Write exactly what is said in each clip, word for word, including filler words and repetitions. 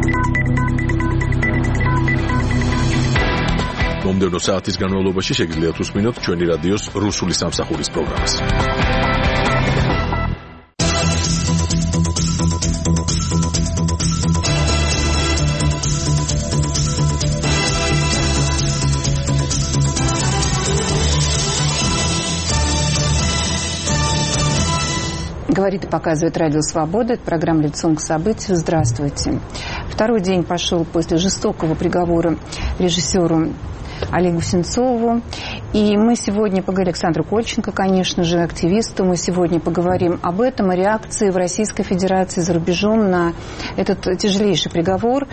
მომდევნო საათის განმავლობაში შეგიძლიათ უსმინოთ ჩვენი რადიოს რუსული სამსახურის პროგრამას. Говорит и показывает Радио Свобода. Это программа «Лицом к событию». Здравствуйте. Второй день пошел после жестокого приговора режиссеру Олегу Сенцову. И мы сегодня поговорим, Александру Кольченко, конечно же, активисту, мы сегодня поговорим об этом, о реакции в Российской Федерации за рубежом на этот тяжелейший приговор.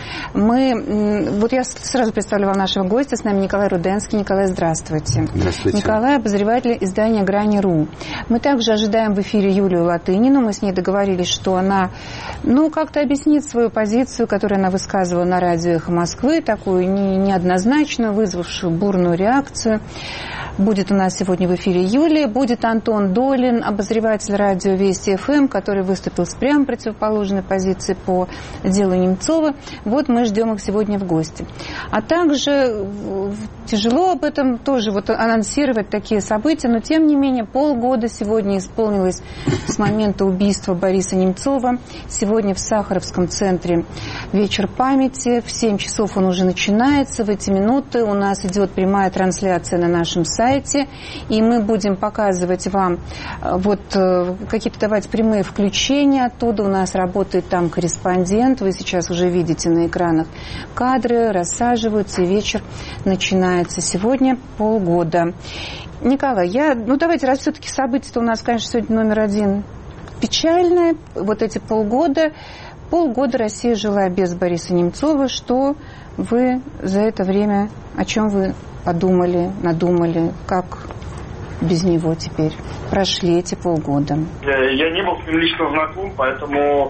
Мы, вот я сразу представлю вам нашего гостя, с нами Николай Руденский. Николай, здравствуйте. Здравствуйте. Николай, обозреватель издания «Грани.ру». Мы также ожидаем в эфире Юлию Латынину. Мы с ней договорились, что она, ну, как-то объяснит свою позицию, которую она высказывала на радио «Эхо Москвы», такую не, неоднозначную, вызвавшую бурную реакцию. Будет у нас сегодня в эфире Юлия, будет Антон Долин, обозреватель радио Вести эф эм, который выступил с прямо противоположной позиции по делу Немцова. Вот мы ждем их сегодня в гости. А также тяжело об этом тоже вот анонсировать такие события, но тем не менее полгода сегодня исполнилось с момента убийства Бориса Немцова. Сегодня в Сахаровском центре вечер памяти, в семь часов он уже начинается. В эти минуты у нас идет прямая трансляция на нашем сайте, и мы будем показывать вам вот какие-то давать прямые включения оттуда. У нас работает там корреспондент, вы сейчас уже видите на экранах кадры, рассаживаются, и вечер начинается. Сегодня полгода. Николай, я, ну давайте, раз все-таки события-то у нас, конечно, сегодня номер один печальное, вот эти полгода, полгода Россия жила без Бориса Немцова. Что вы за это время, о чем вы подумали, надумали, как без него теперь прошли эти полгода? Я не был с ним лично знаком, поэтому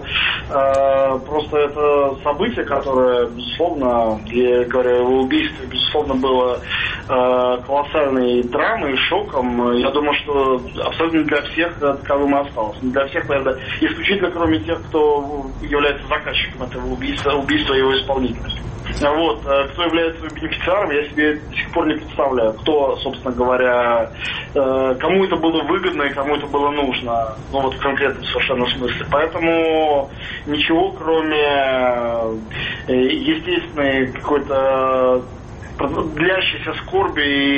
э, просто это событие, которое, безусловно, я говорю, его убийство, безусловно, было э, колоссальной драмой, шоком. Я думаю, что абсолютно для всех таковым и осталось. Не для всех, наверное, исключительно кроме тех, кто является заказчиком этого убийства, убийства его исполнителя. Вот. Кто является бенефициаром, я себе до сих пор не представляю. Кто, собственно говоря, кому это было выгодно и кому это было нужно. Ну вот в конкретном совершенно смысле. Поэтому ничего, кроме естественной какой-то длящейся скорби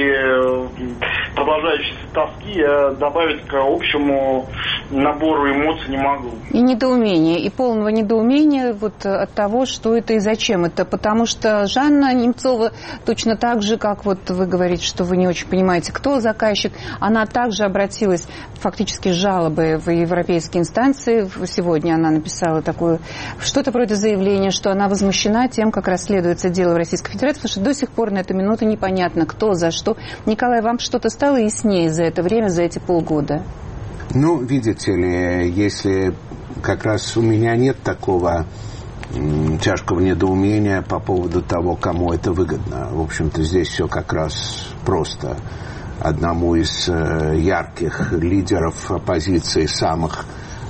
и продолжающейся тоски я добавить к общему набору эмоций не могу. И недоумение, и полного недоумения вот от того, что это и зачем это. Потому что Жанна Немцова точно так же, как вот вы говорите, что вы не очень понимаете, кто заказчик, она также обратилась фактически с жалобой в европейские инстанции. Сегодня она написала такое, что-то вроде заявления, что она возмущена тем, как расследуется дело в Российской Федерации, потому что до сих пор на эту минуту непонятно, кто, за что. Николай, вам что-то стало яснее за это время, за эти полгода? Ну, видите ли, если как раз у меня нет такого м, тяжкого недоумения по поводу того, кому это выгодно. В общем-то, здесь все как раз просто. Одному из э, ярких лидеров оппозиции, самых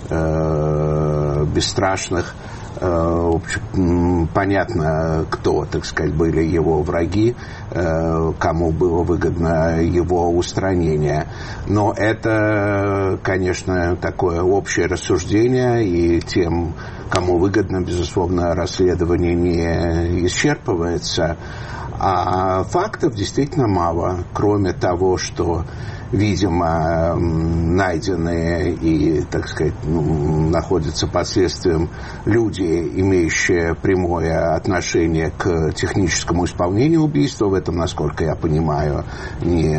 э, бесстрашных, в общем, понятно, кто, так сказать, были его враги, кому было выгодно его устранение. Но это, конечно, такое общее рассуждение, и тем, кому выгодно, безусловно, расследование не исчерпывается. А фактов действительно мало, кроме того, что, видимо, найденные и, так сказать, ну, находятся под следствием люди, имеющие прямое отношение к техническому исполнению убийства. В этом, насколько я понимаю, не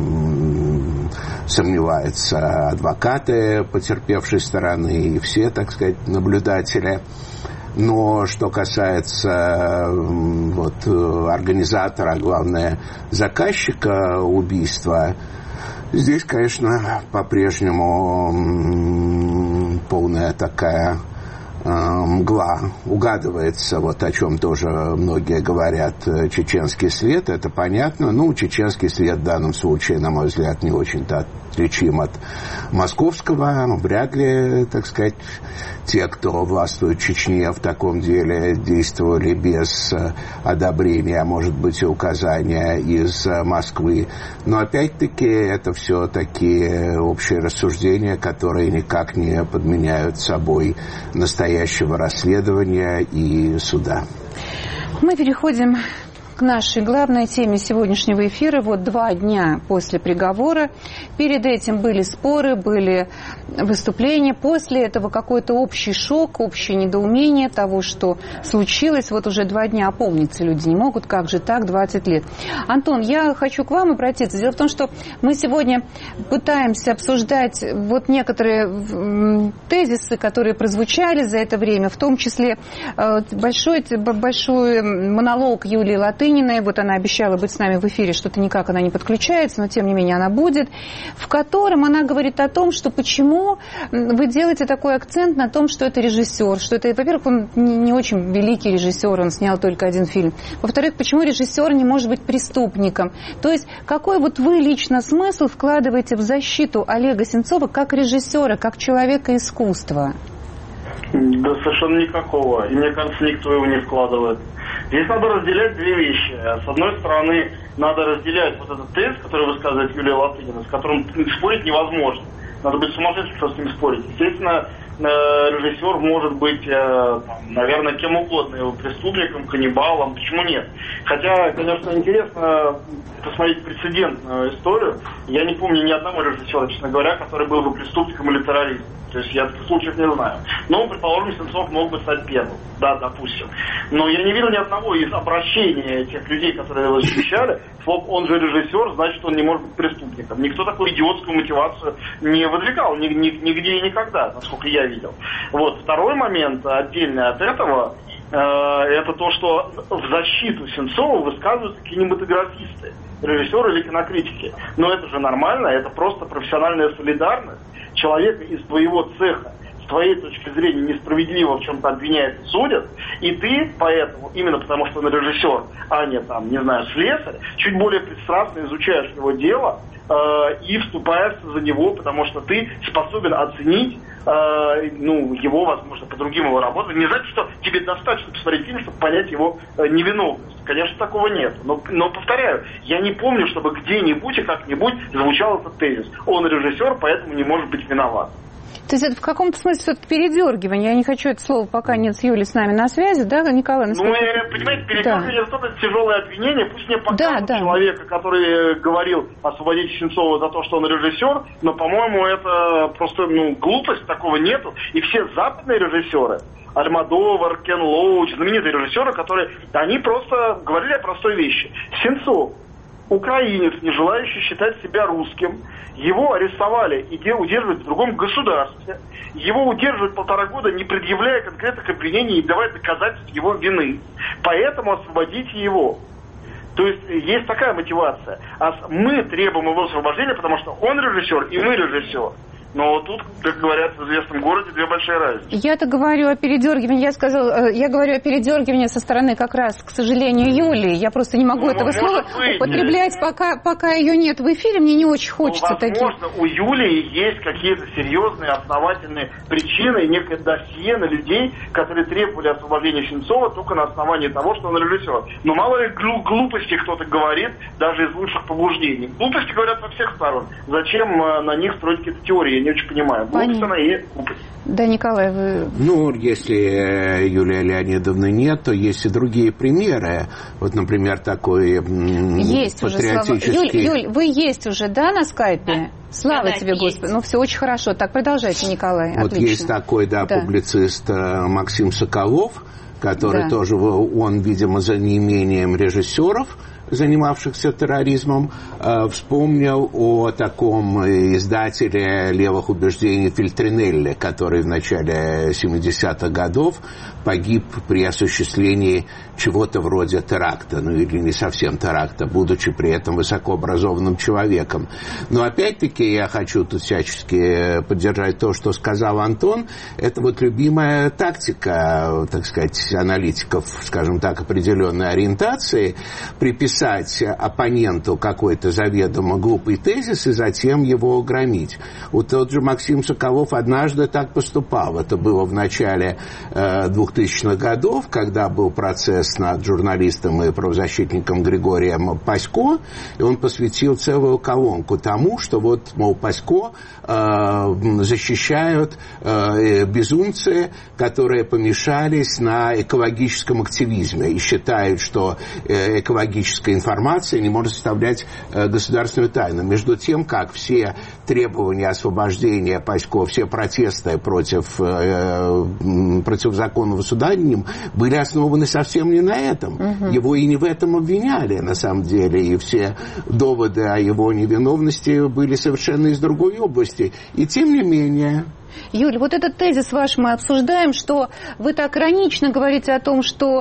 сомневаются адвокаты потерпевшей стороны и все, так сказать, наблюдатели. Но что касается вот, организатора, а главное, заказчика убийства, здесь, конечно, по-прежнему полная такая мгла, угадывается, вот о чем тоже многие говорят, чеченский след, это понятно. Ну, чеченский след в данном случае, на мой взгляд, не очень-то отличим от московского. Вряд ли, так сказать, те, кто властвует в Чечне, в таком деле действовали без одобрения, а может быть и указания из Москвы. Но опять-таки это все такие общие рассуждения, которые никак не подменяют собой настоящего расследования и суда. Мы переходим к нашей главной теме сегодняшнего эфира. Вот два дня после приговора. Перед этим были споры, были выступления. После этого какой-то общий шок, общее недоумение того, что случилось. Вот уже два дня опомниться люди не могут. Как же так, двадцать лет? Антон, я хочу к вам обратиться. Дело в том, что мы сегодня пытаемся обсуждать вот некоторые тезисы, которые прозвучали за это время, в том числе большой, большой монолог Юлии Латыниной. Вот она обещала быть с нами в эфире, что-то никак она не подключается, но тем не менее она будет, в котором она говорит о том, что почему вы делаете такой акцент на том, что это режиссер, что это, во-первых, он не очень великий режиссер, он снял только один фильм, во-вторых, почему режиссер не может быть преступником, то есть какой вот вы лично смысл вкладываете в защиту Олега Сенцова как режиссера, как человека искусства? Да совершенно никакого, и мне кажется, никто его не вкладывает. Здесь надо разделять две вещи. С одной стороны, надо разделять вот этот тезис, который высказывает Юлия Латынина, с которым спорить невозможно. Надо быть сумасшедшим, чтобы с ним спорить. Естественно, режиссер может быть, наверное, кем угодно, его преступником, каннибалом, почему нет? Хотя, конечно, интересно посмотреть прецедентную историю. Я не помню ни одного режиссера, честно говоря, который был бы преступником или террористом. То есть я таких случаев не знаю. Но, предположим, Сенцов мог бы стать первым. Да, допустим. Но я не видел ни одного из обращений тех людей, которые его защищали. Слов, он же режиссер, значит, он не может быть преступником. Никто такую идиотскую мотивацию не выдвигал ни, ни, нигде и никогда, насколько я видел. Вот. Второй момент, отдельный от этого, э, это то, что в защиту Сенцова высказываются кинематографисты, режиссеры или кинокритики. Но это же нормально, это просто профессиональная солидарность. Человека из твоего цеха, с твоей точки зрения, несправедливо в чем-то обвиняют и судят, и ты поэтому, именно потому что он режиссер, а не там, не знаю, слесарь, чуть более пристрастно изучаешь его дело э, и вступаешься за него, потому что ты способен оценить э, ну, его, возможно, по другим его работам. Не значит, что тебе достаточно посмотреть фильм, чтобы понять его э, невиновность. Конечно, такого нет. Но, но, повторяю, я не помню, чтобы где-нибудь и как-нибудь звучал этот тезис. Он режиссер, поэтому не может быть виноват. То есть это в каком-то смысле все-таки передергивание. Я не хочу это слово, пока нет с Юлей с нами на связи, да, Николай? Насколько... Ну, я, понимаете, передергивание да. это тяжелое обвинение. Пусть мне покажут да, человека, да. который говорил освободить Сенцова за то, что он режиссер, но, по-моему, это просто ну, глупость, такого нету. И все западные режиссеры, Альмодовар, Кен Лоуч, знаменитые режиссеры, которые, они просто говорили о простой вещи. Сенцов, украинец, не желающий считать себя русским, его арестовали и удерживают в другом государстве. Его удерживают полтора года, не предъявляя конкретных обвинений и давая доказательств его вины. Поэтому освободите его. То есть есть такая мотивация. А мы требуем его освобождения, потому что он режиссер и мы режиссер. Но тут, как говорят в известном городе, две большие разницы. Я-то говорю о передергивании, я сказала, я говорю о передергивании со стороны как раз, к сожалению, Юлии. Я просто не могу ну, этого слова быть. употреблять, пока, пока ее нет в эфире. Мне не очень хочется ну, возможно, таких. у Юлии есть какие-то серьезные, основательные причины и некое досье на людей, которые требовали освобождения Сенцова только на основании того, что он режиссер. Но мало ли глупости кто-то говорит, даже из лучших побуждений. Глупости говорят со всех сторон. Зачем на них строить какие-то теории? Я не очень понимаю. Глупость она и есть глупость. Да, Николай, вы... Ну, если Юлии Леонидовны нет, то есть и другие примеры. Вот, например, такой есть патриотический... Уже, Юль, Юль, вы есть уже, да, на скайпе? Слава да, тебе, есть. Господи. Ну, все очень хорошо. Так, продолжайте, Николай. Вот отлично. Есть такой, да, да, публицист Максим Соколов, который да. тоже, он, видимо, за неимением режиссеров занимавшихся терроризмом. Вспомнил о таком издателе левых убеждений Фельтринелли, который в начале семидесятых годов погиб при осуществлении чего-то вроде теракта, ну или не совсем теракта, будучи при этом высокообразованным человеком. Но опять-таки я хочу тут всячески поддержать то, что сказал Антон. Это вот любимая тактика, так сказать, аналитиков, скажем так, определенной ориентации, приписать оппоненту какой-то заведомо глупый тезис и затем его громить. Вот тот же Максим Соколов однажды так поступал. Это было в начале двухтысячных годов, когда был процесс над журналистом и правозащитником Григорием Пасько, и он посвятил целую колонку тому, что вот, мол, Пасько э, защищают э, безумцы, которые помешались на экологическом активизме и считают, что э, экологическая информация не может составлять э, государственную тайну. Между тем, как все требования освобождения Пасько, все протесты против э, противозаконного суда над ним были основаны совсем не на этом. Угу. Его и не в этом обвиняли, на самом деле. И все доводы о его невиновности были совершенно из другой области. И тем не менее... Юль, вот этот тезис ваш мы обсуждаем, что вы так иронично говорите о том, что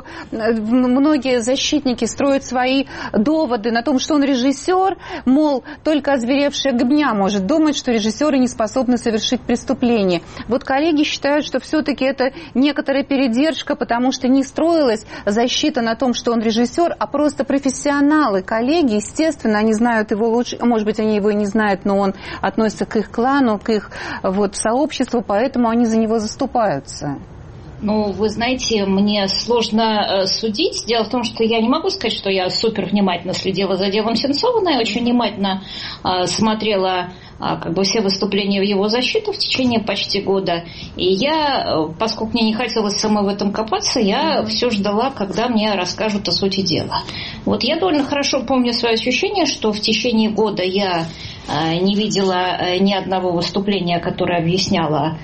многие защитники строят свои доводы на том, что он режиссер, мол, только озверевшая гыбня может думать, что режиссеры не способны совершить преступление. Вот коллеги считают, что все-таки это некоторая передержка, потому что не строилась защита на том, что он режиссер, а просто профессионалы, коллеги, естественно, они знают его лучше, может быть, они его и не знают, но он относится к их клану, к их вот, сообществу, поэтому они за него заступаются. Ну, вы знаете, мне сложно э, судить. Дело в том, что я не могу сказать, что я супер внимательно следила за делом Сенцова, но я очень внимательно э, смотрела э, как бы все выступления в его защиту в течение почти года. И я, э, поскольку мне не хотелось самой в этом копаться, я mm-hmm. все ждала, когда мне расскажут о сути дела. Вот я довольно хорошо помню свое ощущение, что в течение года я э, не видела э, ни одного выступления, которое объясняло,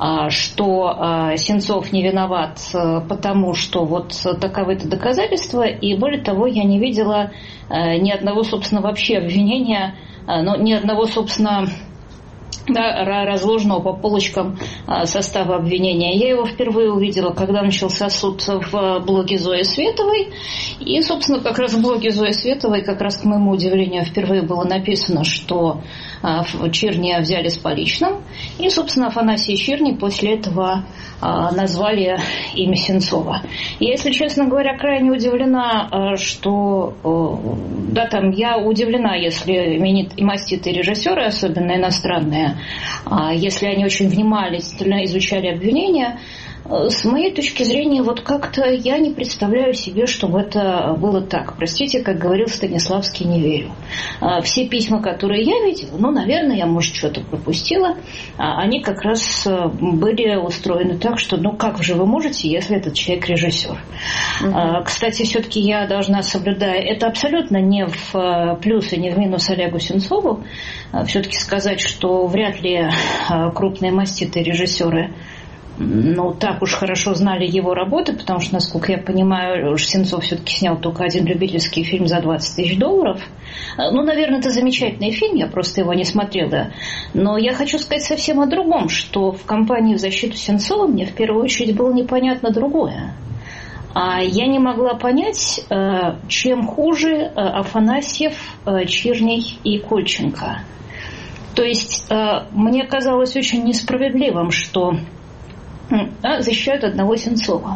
что Сенцов не виноват, потому что вот таковы-то доказательства, и более того, я не видела ни одного, собственно, вообще обвинения, но ни одного, собственно, да, разложенного по полочкам состава обвинения. Я его впервые увидела, когда начался суд в блоге Зои Световой. И, собственно, как раз в блоге Зои Световой, как раз к моему удивлению, впервые было написано, что Чирни взяли с поличным. И, собственно, Афанасий и Чирни после этого назвали имя Сенцова. Я, если честно говоря, крайне удивлена, что... Да, там, я удивлена, если маститые режиссеры, особенно иностранные, если они очень внимательно изучали обвинения. С моей точки зрения, вот как-то я не представляю себе, чтобы это было так. Простите, как говорил Станиславский, не верю. Все письма, которые я видела, ну, наверное, я, может, что-то пропустила, они как раз были устроены так, что, ну, как же вы можете, если этот человек режиссер? Mm-hmm. Кстати, все-таки я должна соблюдать, это абсолютно не в плюс и не в минус Олегу Сенцову, все-таки сказать, что вряд ли крупные маститые режиссеры ну, так уж хорошо знали его работы, потому что, насколько я понимаю, Сенцов все-таки снял только один любительский фильм за двадцать тысяч долларов. Ну, наверное, это замечательный фильм, я просто его не смотрела. Но я хочу сказать совсем о другом, что в кампании в защиту Сенцова мне в первую очередь было непонятно другое. А я не могла понять, чем хуже Афанасьев, Чирний и Кольченко. То есть мне казалось очень несправедливым, что защищают одного Сенцова.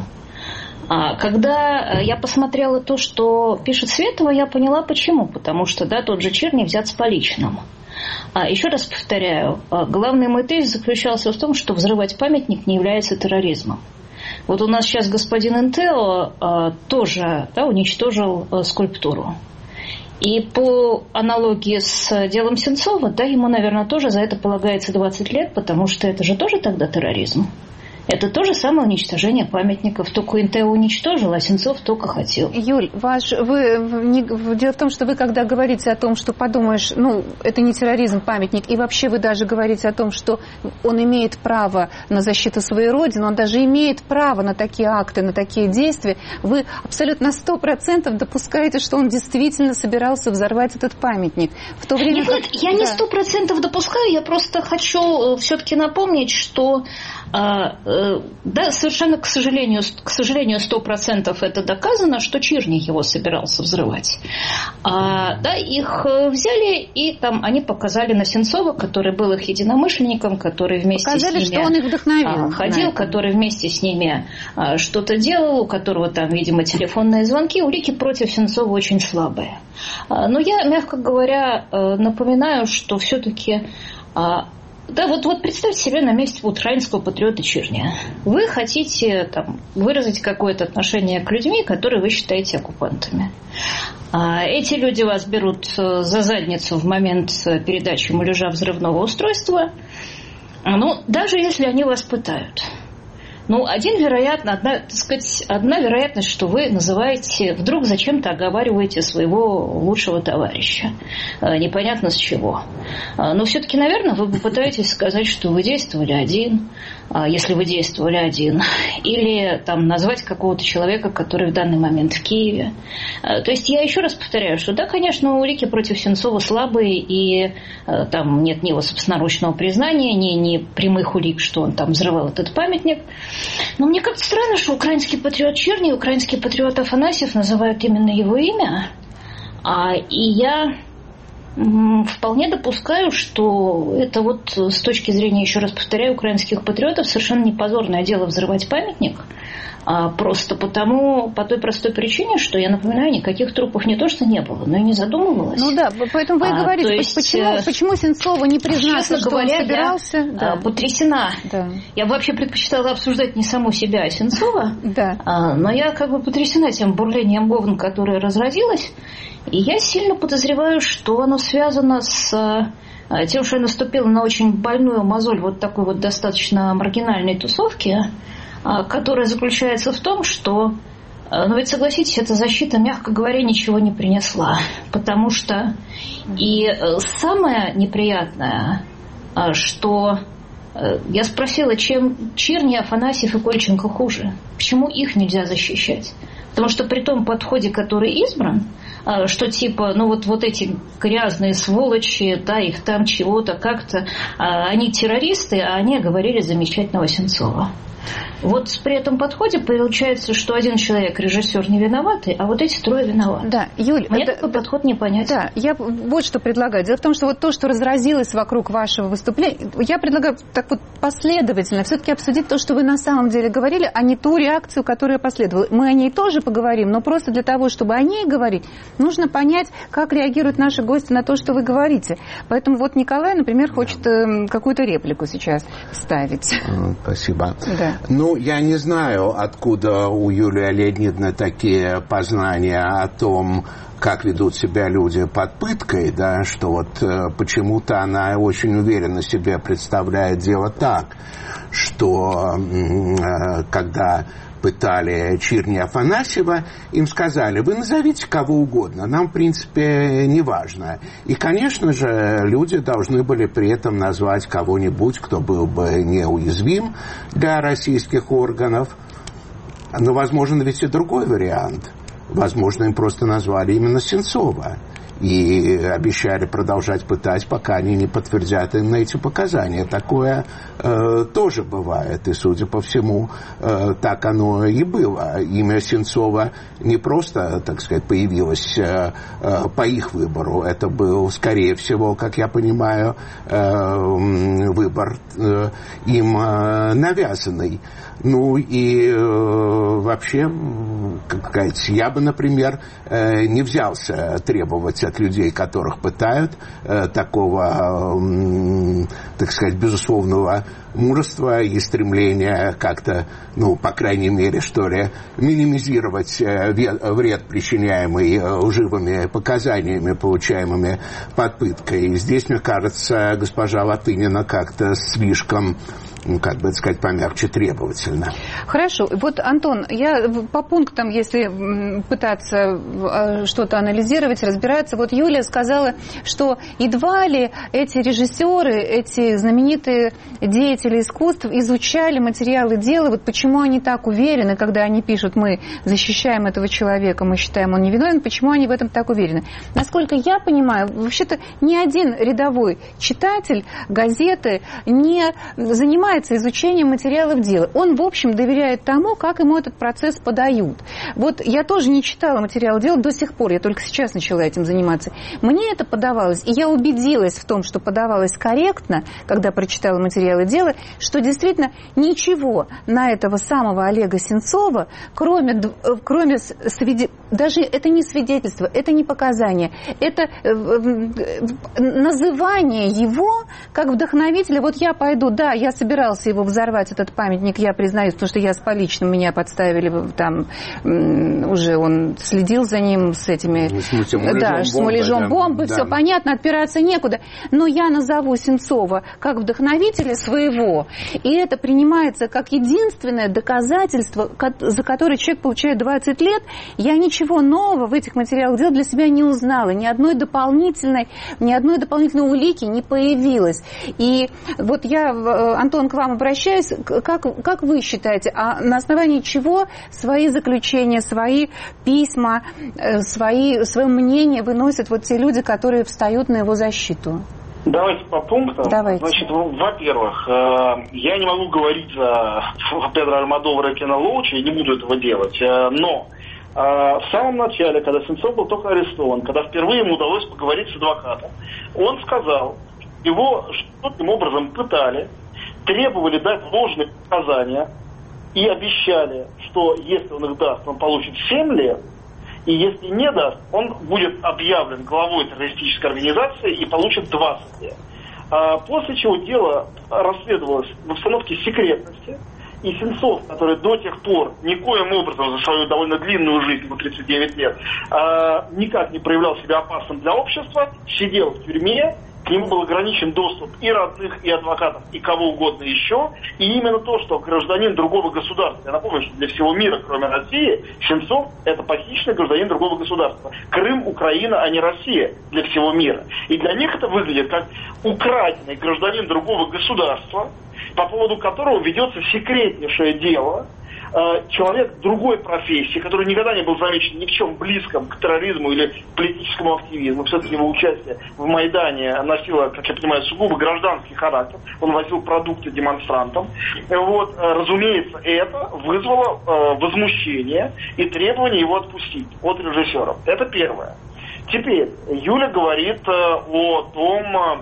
Когда я посмотрела то, что пишет Светова, я поняла, почему. Потому что, да, тот же Чирни взят с поличным. Еще раз повторяю, главный мой тезис заключался в том, что взрывать памятник не является терроризмом. Вот у нас сейчас господин Интео тоже, да, уничтожил скульптуру. И по аналогии с делом Сенцова, да, ему, наверное, тоже за это полагается двадцать лет, потому что это же тоже тогда терроризм. Это то же самое уничтожение памятников. Только эн тэ уничтожил, а Сенцов только хотел. Юль, ваш, вы, не, дело в том, что вы, когда говорите о том, что подумаешь, ну, это не терроризм, памятник, и вообще вы даже говорите о том, что он имеет право на защиту своей родины, он даже имеет право на такие акты, на такие действия, вы абсолютно на сто процентов допускаете, что он действительно собирался взорвать этот памятник. В то время, нет, как... нет, я не сто процентов допускаю, я просто хочу все-таки напомнить, что да, совершенно, к сожалению, к сожалению, сто процентов это доказано, что Чирни его собирался взрывать. А, да, их взяли, и там они показали на Сенцова, который был их единомышленником, который вместе показали, с ними что он их вдохновил, ходил, который вместе с ними что-то делал, у которого там, видимо, телефонные звонки. Улики против Сенцова очень слабые. Но я, мягко говоря, напоминаю, что все-таки... Да, вот, вот представьте себе на месте украинского патриота Чирни. Вы хотите там, выразить какое-то отношение к людьми, которые вы считаете оккупантами. А эти люди вас берут за задницу в момент передачи муляжа взрывного устройства. Ну, даже если они вас пытают. Ну, один, вероятно, одна, так сказать, одна вероятность, что вы называете, вдруг зачем-то оговариваете своего лучшего товарища. Непонятно с чего. Но все-таки, наверное, вы попытаетесь сказать, что вы действовали один, если вы действовали один. Или там назвать какого-то человека, который в данный момент в Киеве. То есть я еще раз повторяю, что да, конечно, улики против Сенцова слабые, и там нет ни его собственноручного признания, ни, ни прямых улик, что он там взрывал этот памятник. Но мне как-то странно, что украинский патриот Чирни и украинский патриот Афанасьев называют именно его имя. А, и я м, вполне допускаю, что это вот с точки зрения, еще раз повторяю, украинских патриотов совершенно не позорное дело взрывать памятник. А просто потому, по той простой причине, что, я напоминаю, никаких трупов не то что не было, но и не задумывалось. Ну да, поэтому вы и говорите, а, есть, почему, почему Сенцова не признался, что говоря, он собирался? Я да. потрясена. Да. Я бы вообще предпочитала обсуждать не саму себя, а Сенцова. Да. А, но я как бы потрясена тем бурлением говн, которое разразилось. И я сильно подозреваю, что оно связано с... тем, что я наступила на очень больную мозоль вот такой вот достаточно маргинальной тусовки, которая заключается в том, что, ну ведь согласитесь, эта защита, мягко говоря, ничего не принесла. Потому что и самое неприятное, что я спросила, чем Чирни, Афанасьев и Кольченко хуже? Почему их нельзя защищать? Потому что при том подходе, который избран, что типа, ну вот, вот эти грязные сволочи, да, их там чего-то как-то, они террористы, а они говорили замечательного Сенцова. Вот при этом подходе получается, что один человек, режиссер, не виноватый, а вот эти трое виноваты. Да, Юль, мне это, такой подход не понятен. Да, я вот что предлагаю. Дело в том, что вот то, что разразилось вокруг вашего выступления, я предлагаю так вот последовательно все-таки обсудить то, что вы на самом деле говорили, а не ту реакцию, которая последовала. Мы о ней тоже поговорим, но просто для того, чтобы о ней говорить, нужно понять, как реагируют наши гости на то, что вы говорите. Поэтому вот Николай, например, хочет какую-то реплику сейчас вставить. Спасибо. Да. Ну, я не знаю, откуда у Юлии Леонидовны такие познания о том, как ведут себя люди под пыткой, да, что вот э, почему-то она очень уверенно себе представляет дело так, что э, когда пытали Чирни Афанасьева, им сказали, вы назовите кого угодно, нам, в принципе, не важно. И, конечно же, люди должны были при этом назвать кого-нибудь, кто был бы неуязвим для российских органов. Но, возможно, ведь и другой вариант. Возможно, им просто назвали именно Сенцова. И обещали продолжать пытать, пока они не подтвердят им на эти показания. Такое э, тоже бывает. И, судя по всему, э, так оно и было. Имя Сенцова не просто, так сказать, появилось э, э, по их выбору. Это был, скорее всего, как я понимаю, э, выбор э, им э, навязанный. Ну и э, вообще, как сказать, я бы, например, э, не взялся требовать от людей, которых пытают, э, такого, э, так сказать, безусловного мужества и стремления как-то, ну, по крайней мере, что ли, минимизировать э, вред, причиняемый э, лживыми показаниями, получаемыми под пыткой. И здесь, мне кажется, госпожа Латынина как-то слишком ну, как бы сказать, помягче, требовательно. Хорошо. Вот, Антон, я по пунктам, если пытаться что-то анализировать, разбираться, вот Юлия сказала, что едва ли эти режиссеры, эти знаменитые деятели искусств изучали материалы дела, вот почему они так уверены, когда они пишут, мы защищаем этого человека, мы считаем, он невиновен, почему они в этом так уверены? Насколько я понимаю, вообще-то ни один рядовой читатель газеты не занимается изучением материалов дела. Он, в общем, доверяет тому, как ему этот процесс подают. Вот я тоже не читала материал дела до сих пор, я только сейчас начала этим заниматься. Мне это подавалось, и я убедилась в том, что подавалось корректно, когда прочитала материалы дела, что действительно ничего на этого самого Олега Сенцова, кроме, кроме свиде... даже это не свидетельство, это не показания, это называние его как вдохновителя. Вот я пойду, да, я собирался его взорвать, этот памятник, я признаюсь, потому что я с поличным, меня подставили, там уже он следил за ним с этими... С муляжом, да, с муляжом бомбы, да. Все понятно, отпираться некуда. Но я назову Сенцова как вдохновителя своего, и это принимается как единственное доказательство, за которое человек получает двадцать лет. Я ничего нового в этих материалах дела для себя не узнала, ни одной дополнительной, ни одной дополнительной улики не появилось. И вот я, Антон, к вам обращаюсь, как, как вы считаете, а на основании чего свои заключения, свои письма, свои, свое мнение выносят вот те люди, которые встают на его защиту? Давайте по пунктам. Давайте. Значит, во-первых, я не могу говорить за Педро Альмодовара и Кена Лоуча, я не буду этого делать, но в самом начале, когда Сенцов был только арестован, когда впервые ему удалось поговорить с адвокатом, он сказал, его что-то образом пытали, требовали дать ложные показания и обещали, что если он их даст, он получит семь лет, и если не даст, он будет объявлен главой террористической организации и получит двадцать лет. После чего дело расследовалось в обстановке секретности, и Сенцов, который до тех пор никоим образом за свою довольно длинную жизнь, ему тридцать девять лет, никак не проявлял себя опасным для общества, сидел в тюрьме, к нему был ограничен доступ и родных, и адвокатов, и кого угодно еще. И именно то, что гражданин другого государства, я напомню, что для всего мира, кроме России, Сенцов – это похищенный гражданин другого государства. Крым, Украина, а не Россия для всего мира. И для них это выглядит как украденный гражданин другого государства, по поводу которого ведется секретнейшее дело. Человек другой профессии, который никогда не был замечен ни в чем близком к терроризму или политическому активизму. Все-таки его участие в Майдане носило, как я понимаю, сугубо гражданский характер. Он возил продукты демонстрантам. Вот, разумеется, это вызвало возмущение и требование его отпустить от режиссеров. Это первое. Теперь Юля говорит о том,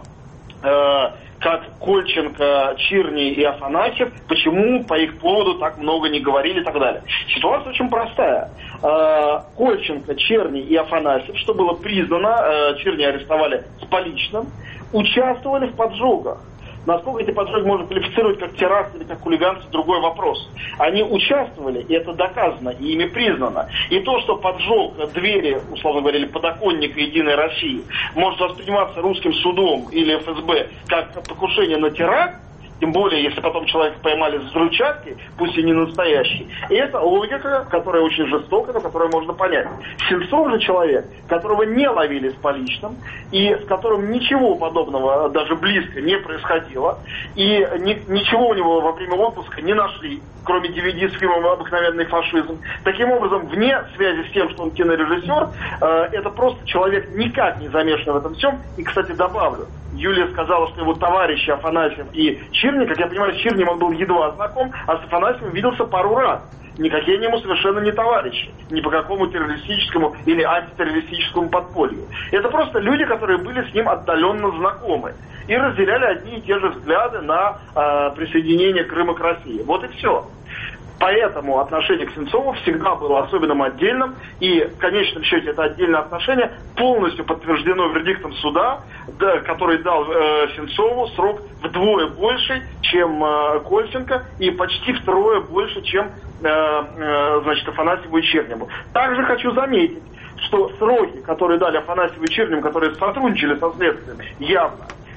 как Кольченко, Чирни и Афанасьев, почему по их поводу так много не говорили и так далее. Ситуация очень простая. Кольченко, Черни и Афанасьев, что было признано, Черни арестовали с поличным, участвовали в поджогах. Насколько эти поджоги можно квалифицировать как теракт или как хулиганство, другой вопрос. Они участвовали, и это доказано, и ими признано. И то, что поджог двери, условно говоря, или подоконника Единой России может восприниматься русским судом или эф эс бэ как покушение на теракт, тем более, если потом человека поймали с взрывчаткой, пусть и не настоящий. И это логика, которая очень жестока, но которую можно понять. Сенцов же человек, которого не ловили с поличным, и с которым ничего подобного даже близко не происходило, и ни, ничего у него во время отпуска не нашли, кроме ди ви ди с фильмом «Обыкновенный фашизм». Таким образом, вне связи с тем, что он кинорежиссер, э, это просто человек никак не замешан в этом всем. И, кстати, добавлю, Юлия сказала, что его товарищи Афанасьев и Чирни, как я понимаю, с Чирнем он был едва знаком, а с Афанасьевым виделся пару раз. Никакие они ему совершенно не товарищи. Ни по какому террористическому или антитеррористическому подполью. Это просто люди, которые были с ним отдаленно знакомы. И разделяли одни и те же взгляды на э, присоединение Крыма к России. Вот и все. Поэтому отношение к Сенцову всегда было особенным, отдельным, и в конечном счете это отдельное отношение полностью подтверждено вердиктом суда, да, который дал э, Сенцову срок вдвое больше, чем э, Кольченко, и почти втрое больше, чем э, э, значит, Афанасьеву и Черневу. Также хочу заметить, что сроки, которые дали Афанасьеву и Черневу, которые сотрудничали со следствием, явно,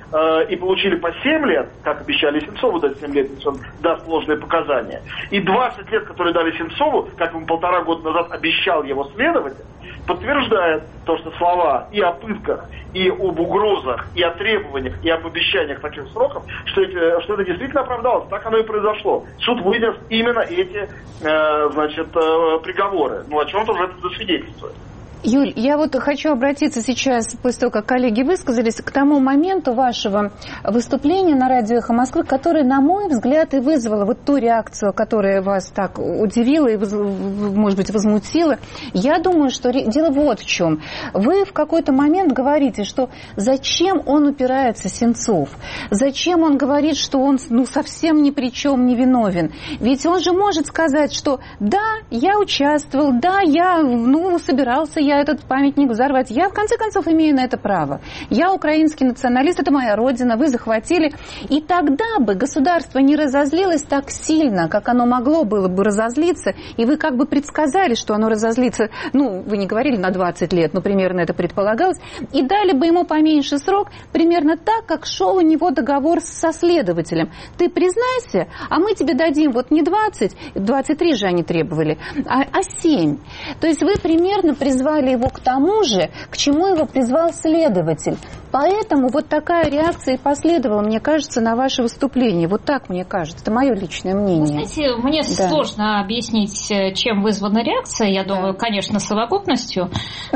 э, и получили по семь лет, как обещали Сенцову дать семь лет, если он даст ложные показания, и двадцать лет, которые дали Сенцову, как ему полтора года назад обещал его следователь, подтверждает то, что слова и о пытках, и об угрозах, и о требованиях, и об обещаниях таких сроков, что, эти, что это действительно оправдалось. Так оно и произошло. Суд вынес именно эти э, значит, э, приговоры. Ну, о чем-то уже это засвидетельствует. Юль, я вот хочу обратиться сейчас, после того, как коллеги высказались, к тому моменту вашего выступления на радио «Эхо Москвы», которое, на мой взгляд, и вызвало вот ту реакцию, которая вас так удивила и, может быть, возмутила. Я думаю, что дело вот в чем. Вы в какой-то момент говорите, что зачем он упирается, Сенцов? Зачем он говорит, что он ну, совсем ни при чем не виновен? Ведь он же может сказать, что да, я участвовал, да, я ну, собирался, я этот памятник взорвать. Я, в конце концов, имею на это право. Я украинский националист, это моя родина, вы захватили. И тогда бы государство не разозлилось так сильно, как оно могло было бы разозлиться, и вы как бы предсказали, что оно разозлится, ну, вы не говорили на двадцать лет, но примерно это предполагалось, и дали бы ему поменьше срок, примерно так, как шел у него договор со следователем. Ты признайся, а мы тебе дадим вот не двадцать, двадцать три же они требовали, а, а семь. То есть вы примерно призвали его к тому же, к чему его призвал следователь. Поэтому вот такая реакция и последовала, мне кажется, на ваше выступление. Вот так мне кажется. Это мое личное мнение. Вы знаете, мне да. сложно объяснить, чем вызвана реакция. Я думаю, да. конечно, совокупностью.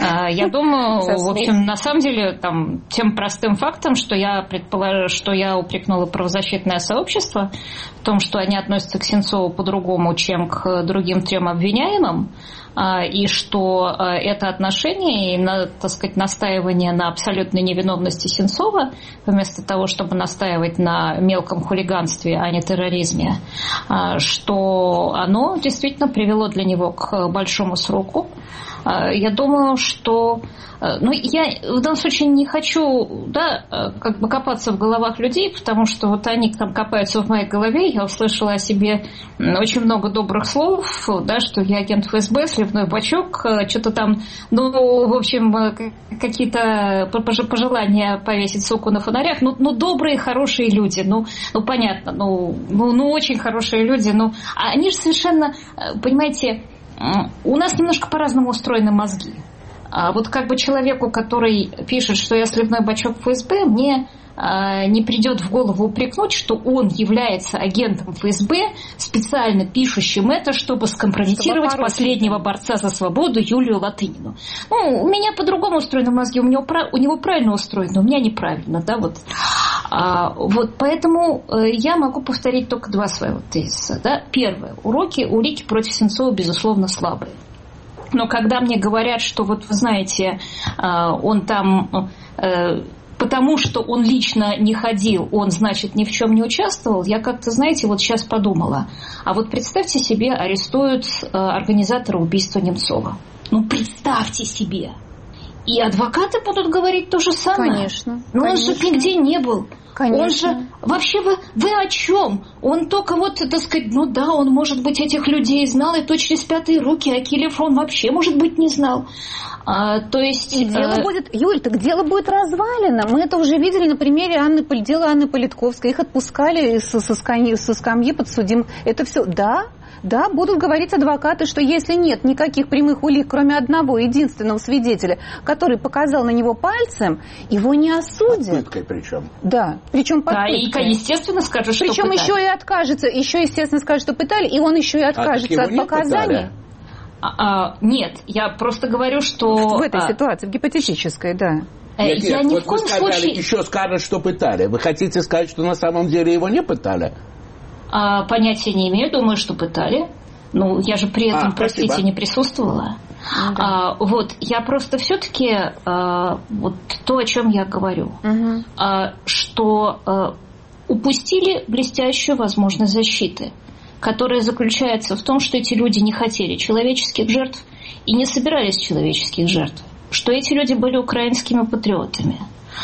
Я думаю, в общем, на самом деле, там, тем простым фактом, что я предположила, что я упрекнула правозащитное сообщество в том, что они относятся к Сенцову по-другому, чем к другим трем обвиняемым. И что это отношение и, так сказать, настаивание на абсолютной невиновности Сенцова, вместо того, чтобы настаивать на мелком хулиганстве, а не терроризме, что оно действительно привело для него к большому сроку. Я думаю, что... Ну, я в данном случае не хочу, да, как бы копаться в головах людей, потому что вот они там копаются в моей голове. Я услышала о себе очень много добрых слов, да, что я агент эф эс бэ, сливной бачок, что-то там, ну, в общем, какие-то пожелания повесить ссылку на фонарях. Ну, ну добрые, хорошие люди, ну, ну понятно, ну, ну, ну, очень хорошие люди. Ну, а они же совершенно, понимаете, у нас немножко по-разному устроены мозги. А вот как бы человеку, который пишет, что я сливной бачок эф эс бэ, мне а, не придет в голову упрекнуть, что он является агентом эф эс бэ, специально пишущим это, чтобы скомпрометировать чтобы последнего борца за свободу Юлию Латынину. Ну, у меня по-другому устроены мозги, у него, у него правильно устроено, у меня неправильно, да, вот. А, вот, поэтому э, я могу повторить только два своего тезиса, да. Первое. Уроки, улики против Сенцова, безусловно, слабые. Но когда мне говорят, что вот вы знаете, он там, потому что он лично не ходил, он, значит, ни в чем не участвовал, я как-то, знаете, вот сейчас подумала. А вот представьте себе, арестуют организатора убийства Немцова. Ну, представьте себе. И адвокаты будут говорить то же самое. Конечно. Но конечно. Он же нигде не был. Конечно. Он же, вообще вы, вы о чем? Он только вот, так сказать, ну да, он, может быть, этих людей знал, и то через пятые руки, а Килев он вообще, может быть, не знал. А, то есть... И дело а... будет, Юль, так дело будет развалено. Мы это уже видели на примере Анны, дела Анны Политковской. Их отпускали со, со, скамьи, со скамьи подсудим. Это все, да, да, будут говорить адвокаты, что если нет никаких прямых улик, кроме одного единственного свидетеля, который показал на него пальцем, его не осудят. Пыткой причем. Да, причем под да, пыткой. И, естественно, скажет, что причем пытали. еще и откажется, еще, естественно, скажет, что пытали, и он еще и откажется а, от показаний. А, а, нет, я просто говорю, что... В, в этой а... ситуации, в гипотетической, да. Нет, я нет, ни вот в коем вы сказали, случае... еще скажут, что пытали. Вы хотите сказать, что на самом деле его не пытали? А, понятия не имею, думаю, что пытали. Ну, я же при этом, а, простите, спасибо. Не присутствовала. Ну, да. а, вот, я просто все-таки а, вот то, о чем я говорю, угу. а, что а, упустили блестящую возможность защиты, которая заключается в том, что эти люди не хотели человеческих жертв и не собирались человеческих жертв, что эти люди были украинскими патриотами.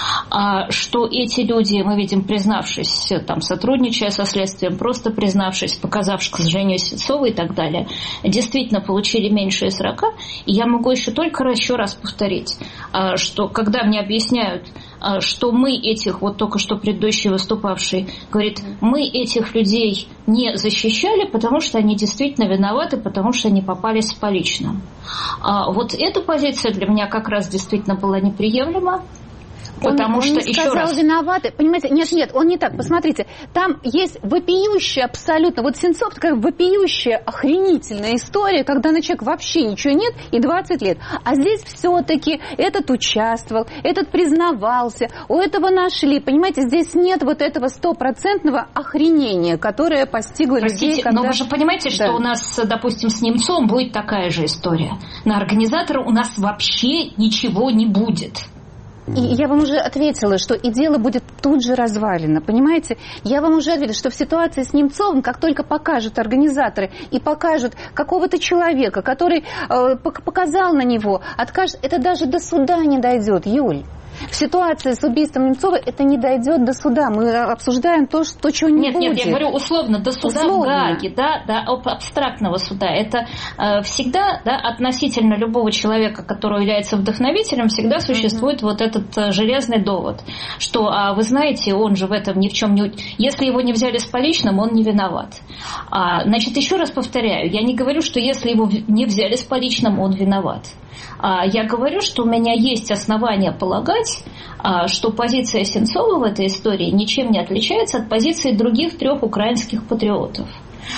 А что эти люди, мы видим, признавшись, там, сотрудничая со следствием, просто признавшись, показавшись, к сожалению, Сенцова и так далее, действительно получили меньше срока. И я могу еще только еще раз повторить, что когда мне объясняют, что мы этих, вот только что предыдущий выступавший говорит, мы этих людей не защищали, потому что они действительно виноваты, потому что они попались с поличным. Вот эта позиция для меня как раз действительно была неприемлема. Потому он, что, он не еще сказал раз... виноваты. Понимаете, нет, нет, он не так. Посмотрите, там есть вопиющая абсолютно, вот Сенцов такая вопиющая, охренительная история, когда на человека вообще ничего нет и двадцать лет. А здесь все-таки этот участвовал, этот признавался, у этого нашли. Понимаете, здесь нет вот этого стопроцентного охренения, которое постигло Простите, людей, когда... но вы же понимаете, что да. у нас, допустим, с Немцовым будет такая же история. На организатора у нас вообще ничего не будет. И я вам уже ответила, что и дело будет тут же развалено, понимаете? Я вам уже ответила, что в ситуации с Немцовым, как только покажут организаторы и покажут какого-то человека, который э, показал на него, откажет, это даже до суда не дойдет, Юль. В ситуации с убийством Немцова это не дойдет до суда. Мы обсуждаем то, что, чего не нет, будет. Нет, нет, я говорю условно, до суда условно. В Гааге, да, да, абстрактного суда. Это э, всегда, да, относительно любого человека, который является вдохновителем, всегда существует mm-hmm. вот этот э, железный довод, что, а вы знаете, он же в этом ни в чем не... Если его не взяли с поличным, он не виноват. А, значит, еще раз повторяю, я не говорю, что если его не взяли с поличным, он виноват. А, я говорю, что у меня есть основания полагать, что позиция Сенцова в этой истории ничем не отличается от позиции других трех украинских патриотов.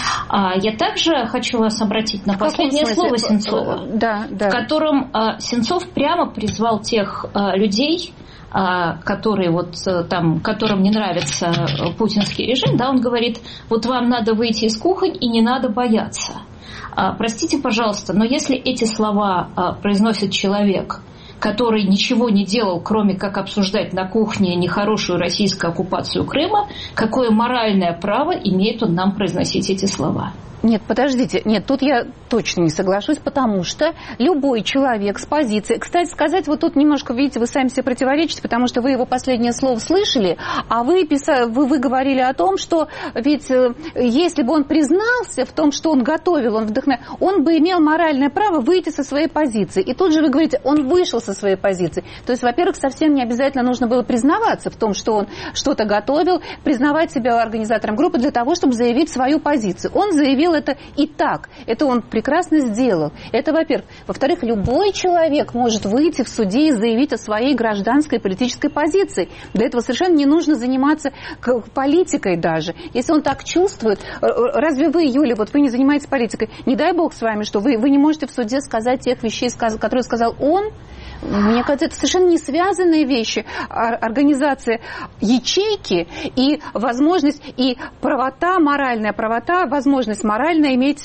Я также хочу вас обратить на последнее слово Сенцова, да, да. в котором Сенцов прямо призвал тех людей, которые вот там, которым не нравится путинский режим, да, он говорит, вот вам надо выйти из кухонь и не надо бояться. Простите, пожалуйста, но если эти слова произносит человек, который ничего не делал, кроме как обсуждать на кухне нехорошую российскую оккупацию Крыма, какое моральное право имеет он нам произносить эти слова? Нет, подождите, нет, тут я точно не соглашусь, потому что любой человек с позиции... Кстати сказать, вот тут немножко, видите, вы сами себе противоречите, потому что вы его последнее слово слышали, а вы, писали, вы, вы говорили о том, что ведь если бы он признался в том, что он готовил, он вдохновлял, он бы имел моральное право выйти со своей позиции. И тут же вы говорите, он вышел со своей позиции. То есть, во-первых, совсем не обязательно нужно было признаваться в том, что он что-то готовил, признавать себя организатором группы для того, чтобы заявить свою позицию. Он заявил это и так. Это он прекрасно сделал. Это, во-первых. Во-вторых, любой человек может выйти в суде и заявить о своей гражданской политической позиции. Для этого совершенно не нужно заниматься политикой даже. Если он так чувствует, разве вы, Юля, вот вы не занимаетесь политикой? Не дай бог с вами, что вы, вы не можете в суде сказать тех вещей, которые сказал он. Мне кажется, это совершенно не связанные вещи. Организация ячейки и возможность, и правота, моральная правота, возможность морально иметь,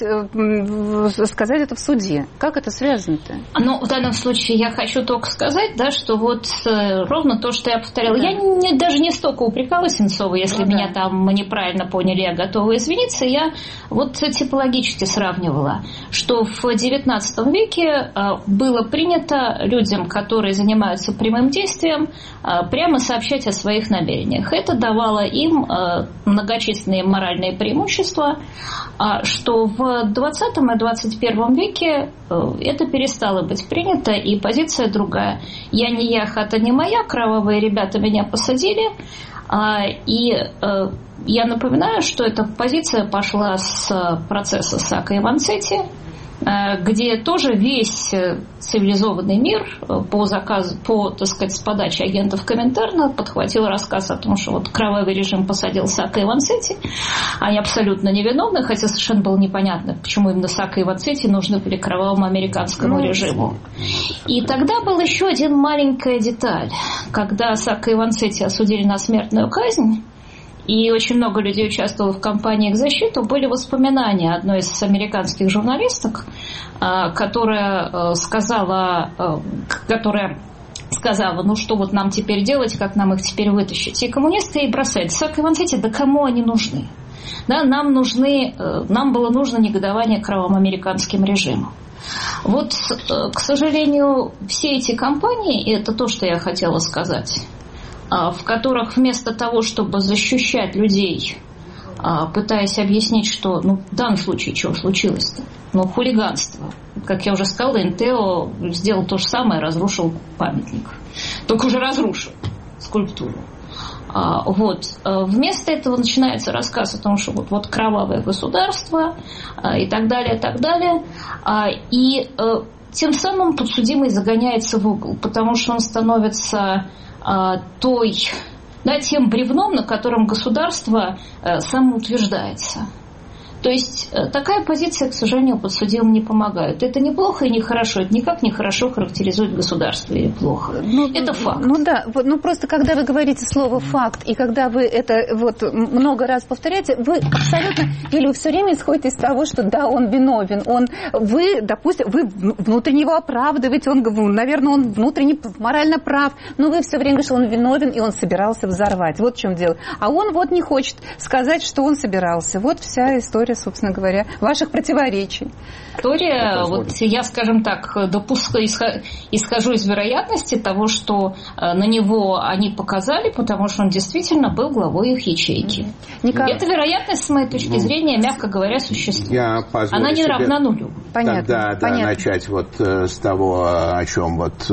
сказать это в суде. Как это связано-то? Ну, в данном случае я хочу только сказать, да, что вот ровно то, что я повторяла. Да. Я не, даже не столько упрекала Сенцова, если ну, меня да. там неправильно поняли, я готова извиниться. Я вот типологически сравнивала, что в девятнадцатом веке было принято людям, которые занимаются прямым действием, прямо сообщать о своих намерениях. Это давало им многочисленные моральные преимущества, что в двадцатом и двадцать первом веке это перестало быть принято, и позиция другая. Я не я, хата не моя, кровавые ребята меня посадили, и я напоминаю, что эта позиция пошла с процесса Сака и Ванцетти, где тоже весь цивилизованный мир по заказу, по, так сказать, с подачи агентов Коминтерна подхватил рассказ о том, что вот кровавый режим посадил Сака и Ванцетти. Они абсолютно невиновны, хотя совершенно было непонятно, почему именно Сака и Ванцетти нужны были кровавому американскому ну, режиму. И тогда была еще один маленькая деталь. Когда Сака и Ванцетти осудили на смертную казнь, и очень много людей участвовало в кампании их защиту, были воспоминания одной из американских журналисток, которая сказала, которая сказала, ну что вот нам теперь делать, как нам их теперь вытащить. И коммунисты ей бросают, Сака и Ванцетти, да кому они нужны? Да, нам нужны, нам было нужно негодование кровавым американским режимом. Вот, к сожалению, все эти кампании, и это то, что я хотела сказать, в которых вместо того, чтобы защищать людей, пытаясь объяснить, что ну, в данном случае что случилось-то? Ну, хулиганство. Как я уже сказала, эн тэ о сделал то же самое, разрушил памятник. Только уже разрушил. скульптуру. А, вот. Вместо этого начинается рассказ о том, что вот, вот кровавое государство а, и так далее, и так далее. А, и а, тем самым подсудимый загоняется в угол, потому что он становится а, той, да, тем бревном, на котором государство а, самоутверждается. То есть такая позиция, к сожалению, подсудимым не помогает. Это не плохо и не хорошо. Это никак не хорошо характеризует государство или плохо. Ну, это факт. Ну да, ну просто когда вы говорите слово «факт», и когда вы это вот много раз повторяете, вы абсолютно, или вы все время исходите из того, что да, он виновен, он, вы, допустим, вы внутренне его оправдываете, он, наверное, он внутренне морально прав, но вы все время говорите, что он виновен, и он собирался взорвать. Вот в чем дело. А он вот не хочет сказать, что он собирался. Вот вся история, собственно говоря, ваших противоречий. История, вот я, скажем так, допускаю, исхожу из вероятности того, что на него они показали, потому что он действительно был главой их ячейки. Никак... Эта вероятность, с моей точки зрения, мягко говоря, существует. Я Она не равна нулю. Понятно. Тогда да, Понятно. начать вот с того, о чем вот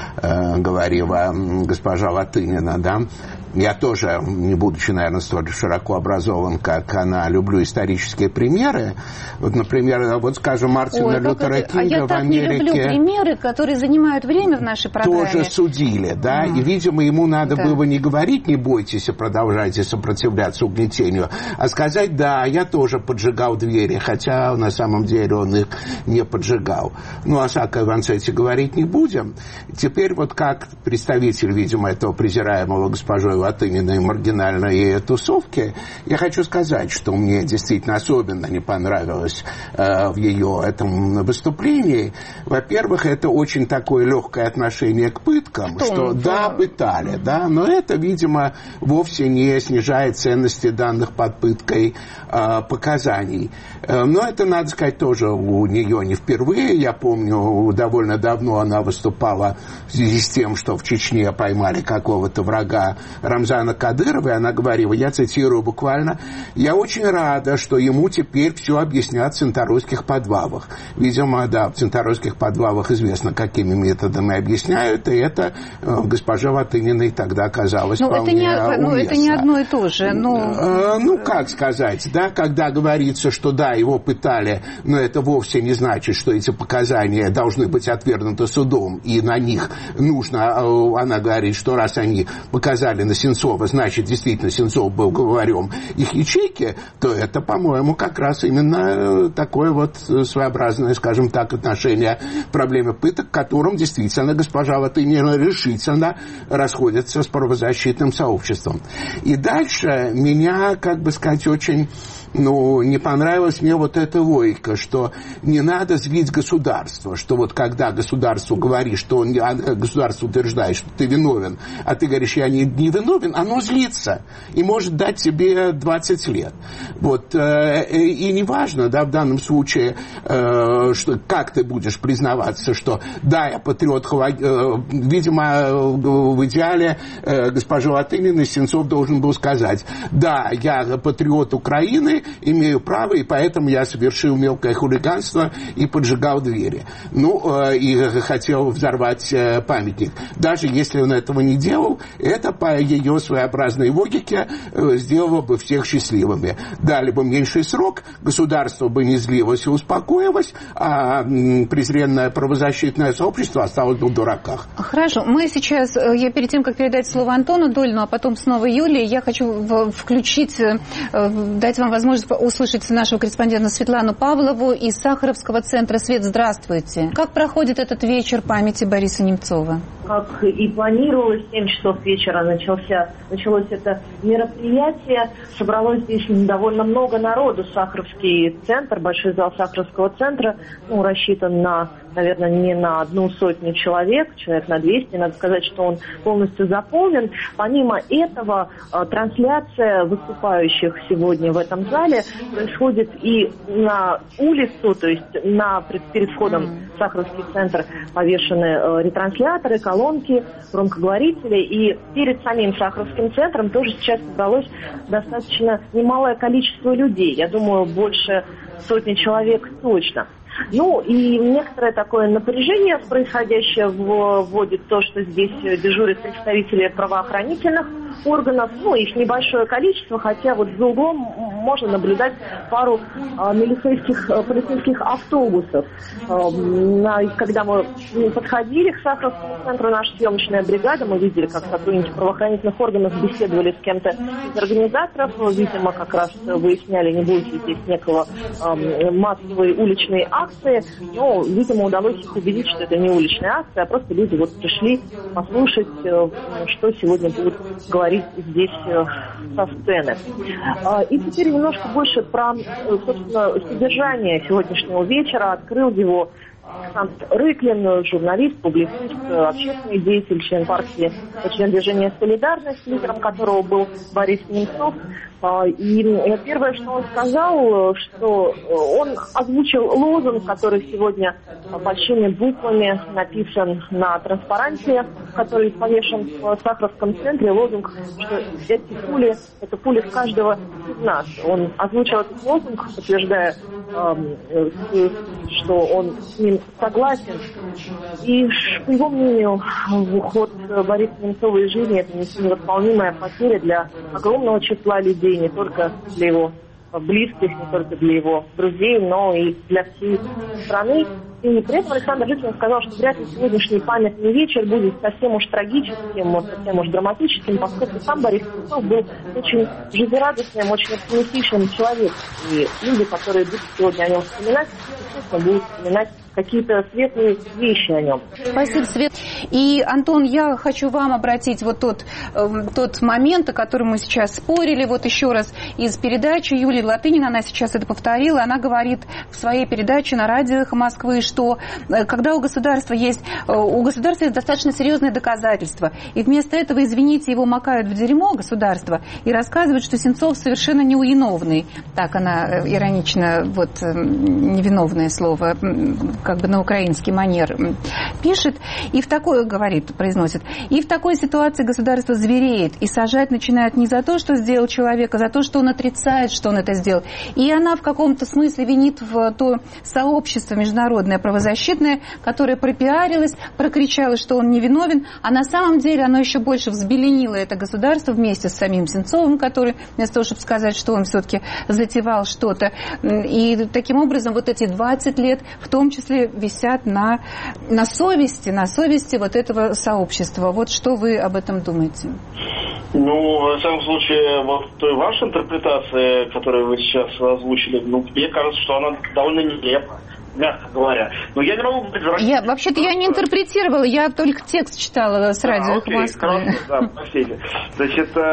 э, говорила госпожа Латынина, да. Я тоже, не будучи, наверное, столь широко образован, как она, люблю исторические примеры. Вот, например, вот, скажем, Мартина Лютера Кинга а я в так Америке... не люблю примеры, которые занимают время в нашей программе. Тоже судили, да, mm. и, видимо, ему надо да. было не говорить «не бойтесь и продолжайте сопротивляться угнетению», а сказать «да, я тоже поджигал двери», хотя на самом деле он их не поджигал. Ну, о Саако Ванцетти говорить не будем. Теперь вот как представитель, видимо, этого презираемого госпожой Латыниной маргинальной тусовки, я хочу сказать, что мне действительно особенно не понравилось э, в ее этом выступлении. Во-первых, это очень такое легкое отношение к пыткам, Кто? что да, пытали, да, но это, видимо, вовсе не снижает ценности данных под пыткой э, показаний. Э, но это, надо сказать, тоже у нее не впервые. Я помню, довольно давно она выступала в связи с тем, что в Чечне поймали какого-то врага Рамзана Кадырова, и она говорила, я цитирую буквально, «Я очень рада, что ему теперь все объяснят в центоройских подвалах». Видимо, да, в центоройских подвалах известно, какими методами объясняют, и это э, госпоже Латыниной тогда оказалось ну, вполне это не, уместно. Ну, это не одно и то же. Но... Э, ну, как сказать, да, когда говорится, что да, его пытали, но это вовсе не значит, что эти показания должны быть отвергнуты судом, и на них нужно, она говорит, что раз они показали на Сенцова, значит, действительно, Сенцов был главарем их ячейки, то это, по-моему, как раз именно такое вот своеобразное, скажем так, отношение к проблеме пыток, к которым действительно госпожа Латынина решительно расходится с правозащитным сообществом. И дальше меня, как бы сказать, очень... Ну, не понравилась мне вот эта логика, что не надо злить государство, что вот когда государству говоришь, что он, государство утверждает, что ты виновен, а ты говоришь, я не, не виновен, оно злится и может дать тебе двадцать лет. Вот, э, и неважно, да, в данном случае, э, что, как ты будешь признаваться, что да, я патриот, э, видимо, в идеале э, госпожа Латынина, Сенцов должен был сказать, да, я патриот Украины, имею право, и поэтому я совершил мелкое хулиганство и поджигал двери. Ну, э, и хотел взорвать э, памятник. Даже если он этого не делал, это по ее своеобразной логике э, сделало бы всех счастливыми. Дали бы меньший срок, государство бы не злилось и успокоилось, а м, презренное правозащитное сообщество осталось бы в дураках. Хорошо. Мы сейчас, я перед тем, как передать слово Антону Долину, а потом снова Юлии, я хочу включить, дать вам возможность услышать нашего корреспондента Светлану Павлову из Сахаровского центра «Свет». Здравствуйте. Как проходит этот вечер памяти Бориса Немцова? Как и планировалось, в семь часов вечера начался, началось это мероприятие. Собралось здесь довольно много народу. Сахаровский центр, большой зал Сахаровского центра, ну, рассчитан на, наверное, не на одну сотню человек, человек на двести. Надо сказать, что он полностью заполнен. Помимо этого, трансляция выступающих сегодня в этом зале происходит и на улицу, то есть на, перед входом в Сахаровский центр повешены ретрансляторы, колонки, громкоговорители. И перед самим Сахаровским центром тоже сейчас собралось достаточно немалое количество людей. Я думаю, больше сотни человек точно. Ну и некоторое такое напряжение происходящее вводит то, что здесь дежурят представители правоохранительных органов, ну их небольшое количество, хотя вот за углом можно наблюдать пару а, милицейских, а, полицейских автобусов. А, на, когда мы подходили к Сахаровскому центру, наша съемочная бригада, мы видели, как сотрудники правоохранительных органов беседовали с кем-то из организаторов, видимо, как раз выясняли, не будет ли здесь некого а, массовой уличной акции, но, видимо, удалось их убедить, что это не уличная акция, а просто люди вот пришли послушать, что сегодня будут говорить здесь со сцены. И теперь немножко больше про, собственно, содержание сегодняшнего вечера. Открыл его Александр Рыклин, журналист, публицист, общественный деятель, член партии, член движения «Солидарность», лидером которого был Борис Немцов. И первое, что он сказал, что он озвучил лозунг, который сегодня большими буквами написан на транспаранте, который повешен в Сахаровском центре. Лозунг, что эти пули, это пули в каждого из нас. Он озвучил этот лозунг, подтверждая, что он с ним согласен. И, по его мнению, уход Бориса Немцова из жизни – это невосполнимая потеря для огромного числа людей, не только для его близких, не только для его друзей, но и для всей страны. И при этом Александр Рыклин сказал, что вряд ли сегодняшний памятный вечер будет совсем уж трагическим, совсем уж драматическим, поскольку сам Борис Немцов был очень жизнерадостным, очень оптимистичным человеком. И люди, которые будут сегодня о нем вспоминать, естественно, будут вспоминать какие-то светлые вещи о нем. Спасибо, Свет. И, Антон, я хочу вам обратить вот тот, э, тот момент, о котором мы сейчас спорили, вот еще раз из передачи Юлии Латынина, она сейчас это повторила, она говорит в своей передаче на радио «Эхо Москвы», что э, когда у государства есть, э, у государства есть достаточно серьезные доказательства, и вместо этого, извините, его макают в дерьмо государство и рассказывают, что Сенцов совершенно невиновный. Так она э, иронично, вот, э, невиновное слово, как бы на украинский манер пишет, и в такой, говорит, произносит, и в такой ситуации государство звереет и сажать начинает не за то, что сделал человек, а за то, что он отрицает, что он это сделал. И она в каком-то смысле винит в то сообщество международное правозащитное, которое пропиарилось, прокричало, что он невиновен, а на самом деле оно еще больше взбеленило это государство вместе с самим Сенцовым, который вместо того, чтобы сказать, что он все-таки затевал что-то. И таким образом вот эти двадцать лет в том числе висят на, на совести, на совести вот этого сообщества. Вот что вы об этом думаете? Ну, во всяком случае, вот той вашей интерпретации, которую вы сейчас озвучили, ну, мне кажется, что она довольно нелепа, мягко говоря. Но я не могу быть я, вообще-то я не интерпретировала, я только текст читала с радио «Эхо Москвы». Да, простите. Значит, э,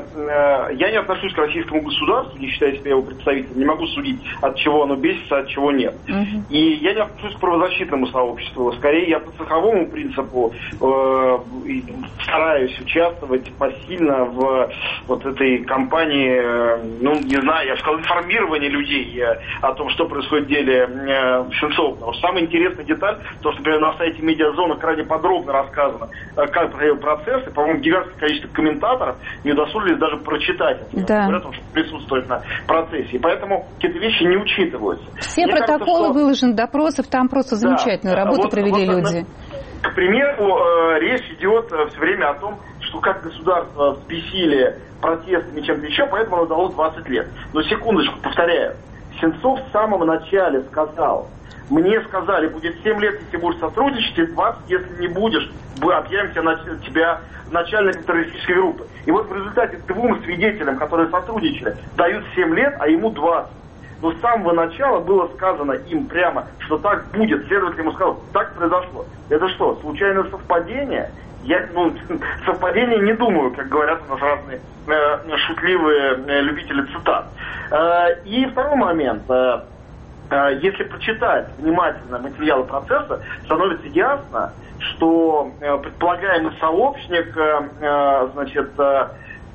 э, я не отношусь к российскому государству, не считаю себя его представителем, не могу судить, от чего оно бесится, от чего нет. Uh-huh. И я не отношусь к правозащитному сообществу. Скорее, я по цеховому принципу э, стараюсь участвовать посильно в вот этой кампании, э, ну, не знаю, я бы сказал, информирования людей э, о том, что происходит в деле э, Сенцова. Потому что самая интересная деталь, то, что, например, на сайте Медиазона крайне подробно рассказано, как проходил процесс, и, по-моему, гигантское количество комментаторов не удосужились даже прочитать это. Да. Говорят, что присутствует на процессе. И поэтому какие-то вещи не учитываются. Все Мне протоколы кажется, что... выложены, допросов, там просто замечательную да. работу вот, провели вот, люди. К примеру, э, речь идет э, все время о том, что как государство взбесили протестами чем-то еще, поэтому оно дало двадцать лет. Но секундочку, повторяю. Сенцов с самого начала сказал, мне сказали, будет семь лет, если будешь сотрудничать, и двадцать, если не будешь, мы объявим тебя, тебя начальником террористической группы. И вот в результате двум свидетелям, которые сотрудничали, дают семь лет, а ему двадцать. Но с самого начала было сказано им прямо, что так будет. Следователь ему сказал, так произошло. Это что, случайное совпадение? Я, ну, совпадение не думаю, как говорят у нас разные э, шутливые э, любители цитат. Э, и второй момент. Э, э, если прочитать внимательно материалы процесса, становится ясно, что э, предполагаемый сообщник, э, э, значит, э,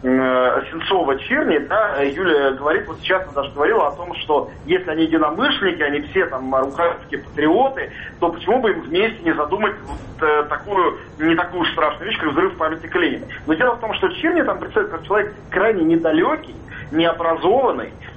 Сенцова Черни, да, Юлия говорит, вот сейчас она даже говорила о том, что если они единомышленники, они все там украинские патриоты, то почему бы им вместе не задумать вот, э, такую, не такую уж страшную вещь, как взрыв памятника Ленина. Но дело в том, что Черни там представляет как человек крайне недалекий, необразованный,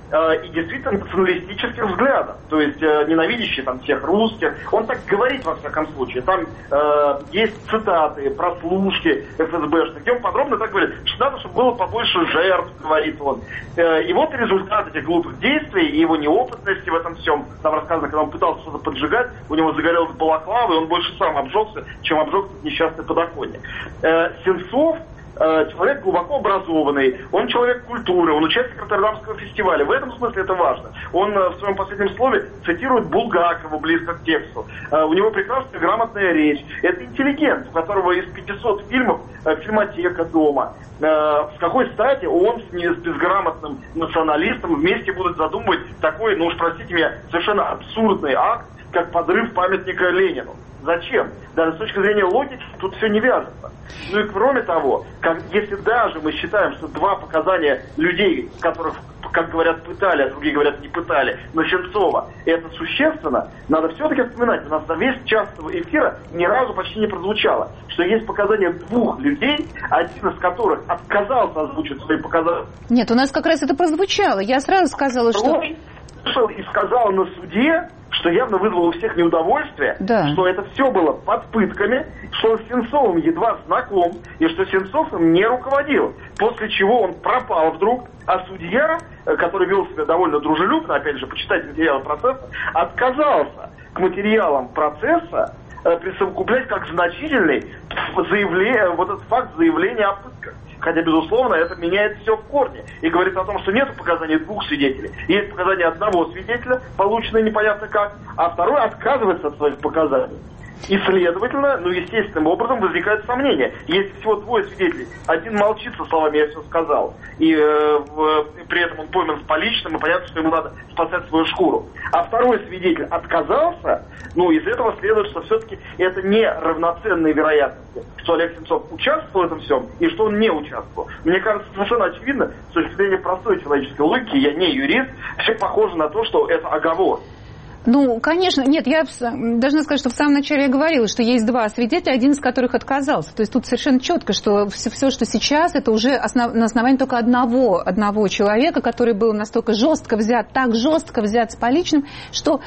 и действительно националистических взглядов, то есть ненавидящий там всех русских. Он так говорит во всяком случае. Там э, есть цитаты, прослушки эф эс бэшных, где он подробно так говорит, что надо, чтобы было побольше жертв, говорит он. Э, и вот результат этих глупых действий и его неопытности в этом всем. Там рассказано, когда он пытался что-то поджигать, у него загорелась балаклава, и он больше сам обжегся, чем обжег несчастный подоконник. Э, Сенцов человек глубоко образованный, он человек культуры, он участник Роттердамского фестиваля. В этом смысле это важно. Он в своем последнем слове цитирует Булгакова близко к тексту. У него прекрасная грамотная речь. Это интеллигент, у которого из пятисот фильмов фильмотека дома. С какой стати он с безграмотным националистом вместе будут задумывать такой, ну уж простите меня, совершенно абсурдный акт, как подрыв памятника Ленину? Зачем? Даже с точки зрения логики тут все не вяжется. Ну и кроме того, как, если даже мы считаем, что два показания людей, которых, как говорят, пытали, а другие говорят, не пытали, на Сенцова, это существенно, надо все-таки вспоминать, у нас за весь час эфира ни разу почти не прозвучало, что есть показания двух людей, один из которых отказался озвучить свои показания. Нет, у нас как раз это прозвучало. Я сразу сказала, что... Вышел и сказал на суде, что явно вызвало у всех неудовольствие, да. что это все было под пытками, что он с Сенцовым едва знаком, и что Сенцов им не руководил. После чего он пропал вдруг, а судья, который вел себя довольно дружелюбно, опять же, почитайте материалы процесса, отказался к материалам процесса присовокуплять как значительный заявление, вот этот факт заявления о пытках. Хотя, безусловно, это меняет все в корне. И говорит о том, что нет показаний двух свидетелей. Есть показания одного свидетеля, полученные непонятно как, а второй отказывается от своих показаний. И, следовательно, ну, естественным образом возникает сомнение. Есть всего двое свидетелей. Один молчит со словами «я все сказал». И э, в, при этом он пойман с поличным, и понятно, что ему надо спасать свою шкуру. А второй свидетель отказался. Ну, из этого следует, что все-таки это не равноценные вероятности, что Олег Сенцов участвовал в этом всем и что он не участвовал. Мне кажется, совершенно очевидно, с точки зрения простой человеческой логики, я не юрист, все похоже на то, что это оговор. Ну, конечно, нет, я должна сказать, что в самом начале я говорила, что есть два свидетеля, один из которых отказался. То есть тут совершенно четко, что все, все что сейчас, это уже основ, на основании только одного, одного человека, который был настолько жестко взят, так жестко взят с поличным, что...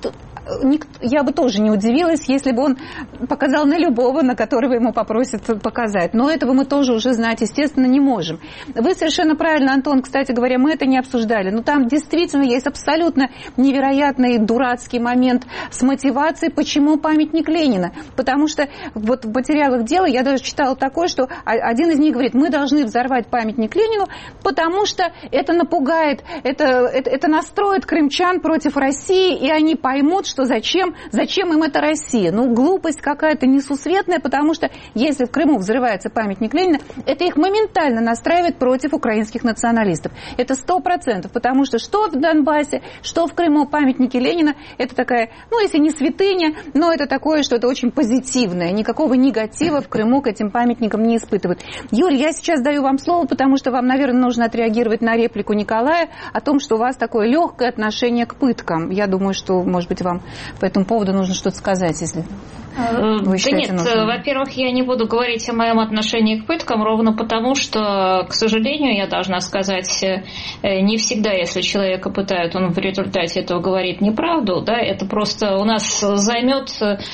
Я бы тоже не удивилась, если бы он показал на любого, на которого ему попросят показать. Но этого мы тоже уже знать, естественно, не можем. Вы совершенно правильно, Антон, кстати говоря, мы это не обсуждали. Но там действительно есть абсолютно невероятный дурацкий момент с мотивацией, почему памятник Ленина. Потому что вот в материалах дела я даже читала такое, что один из них говорит, мы должны взорвать памятник Ленину, потому что это напугает, это, это, это настроит крымчан против России, и они поймут, что зачем, зачем им эта Россия? Ну, глупость какая-то несусветная, потому что если в Крыму взрывается памятник Ленина, это их моментально настраивает против украинских националистов. Это сто процентов, потому что что в Донбассе, что в Крыму памятники Ленина, это такая, ну, если не святыня, но это такое что-то очень позитивное. Никакого негатива в Крыму к этим памятникам не испытывают. Юль, я сейчас даю вам слово, потому что вам, наверное, нужно отреагировать на реплику Николая о том, что у вас такое легкое отношение к пыткам. Я думаю, что, может быть, вам по этому поводу нужно что-то сказать, если вы считаете да нет, нужным. Во-первых, я не буду говорить о моем отношении к пыткам, ровно потому, что, к сожалению, я должна сказать, не всегда, если человека пытают, он в результате этого говорит неправду, да, это просто у нас займет,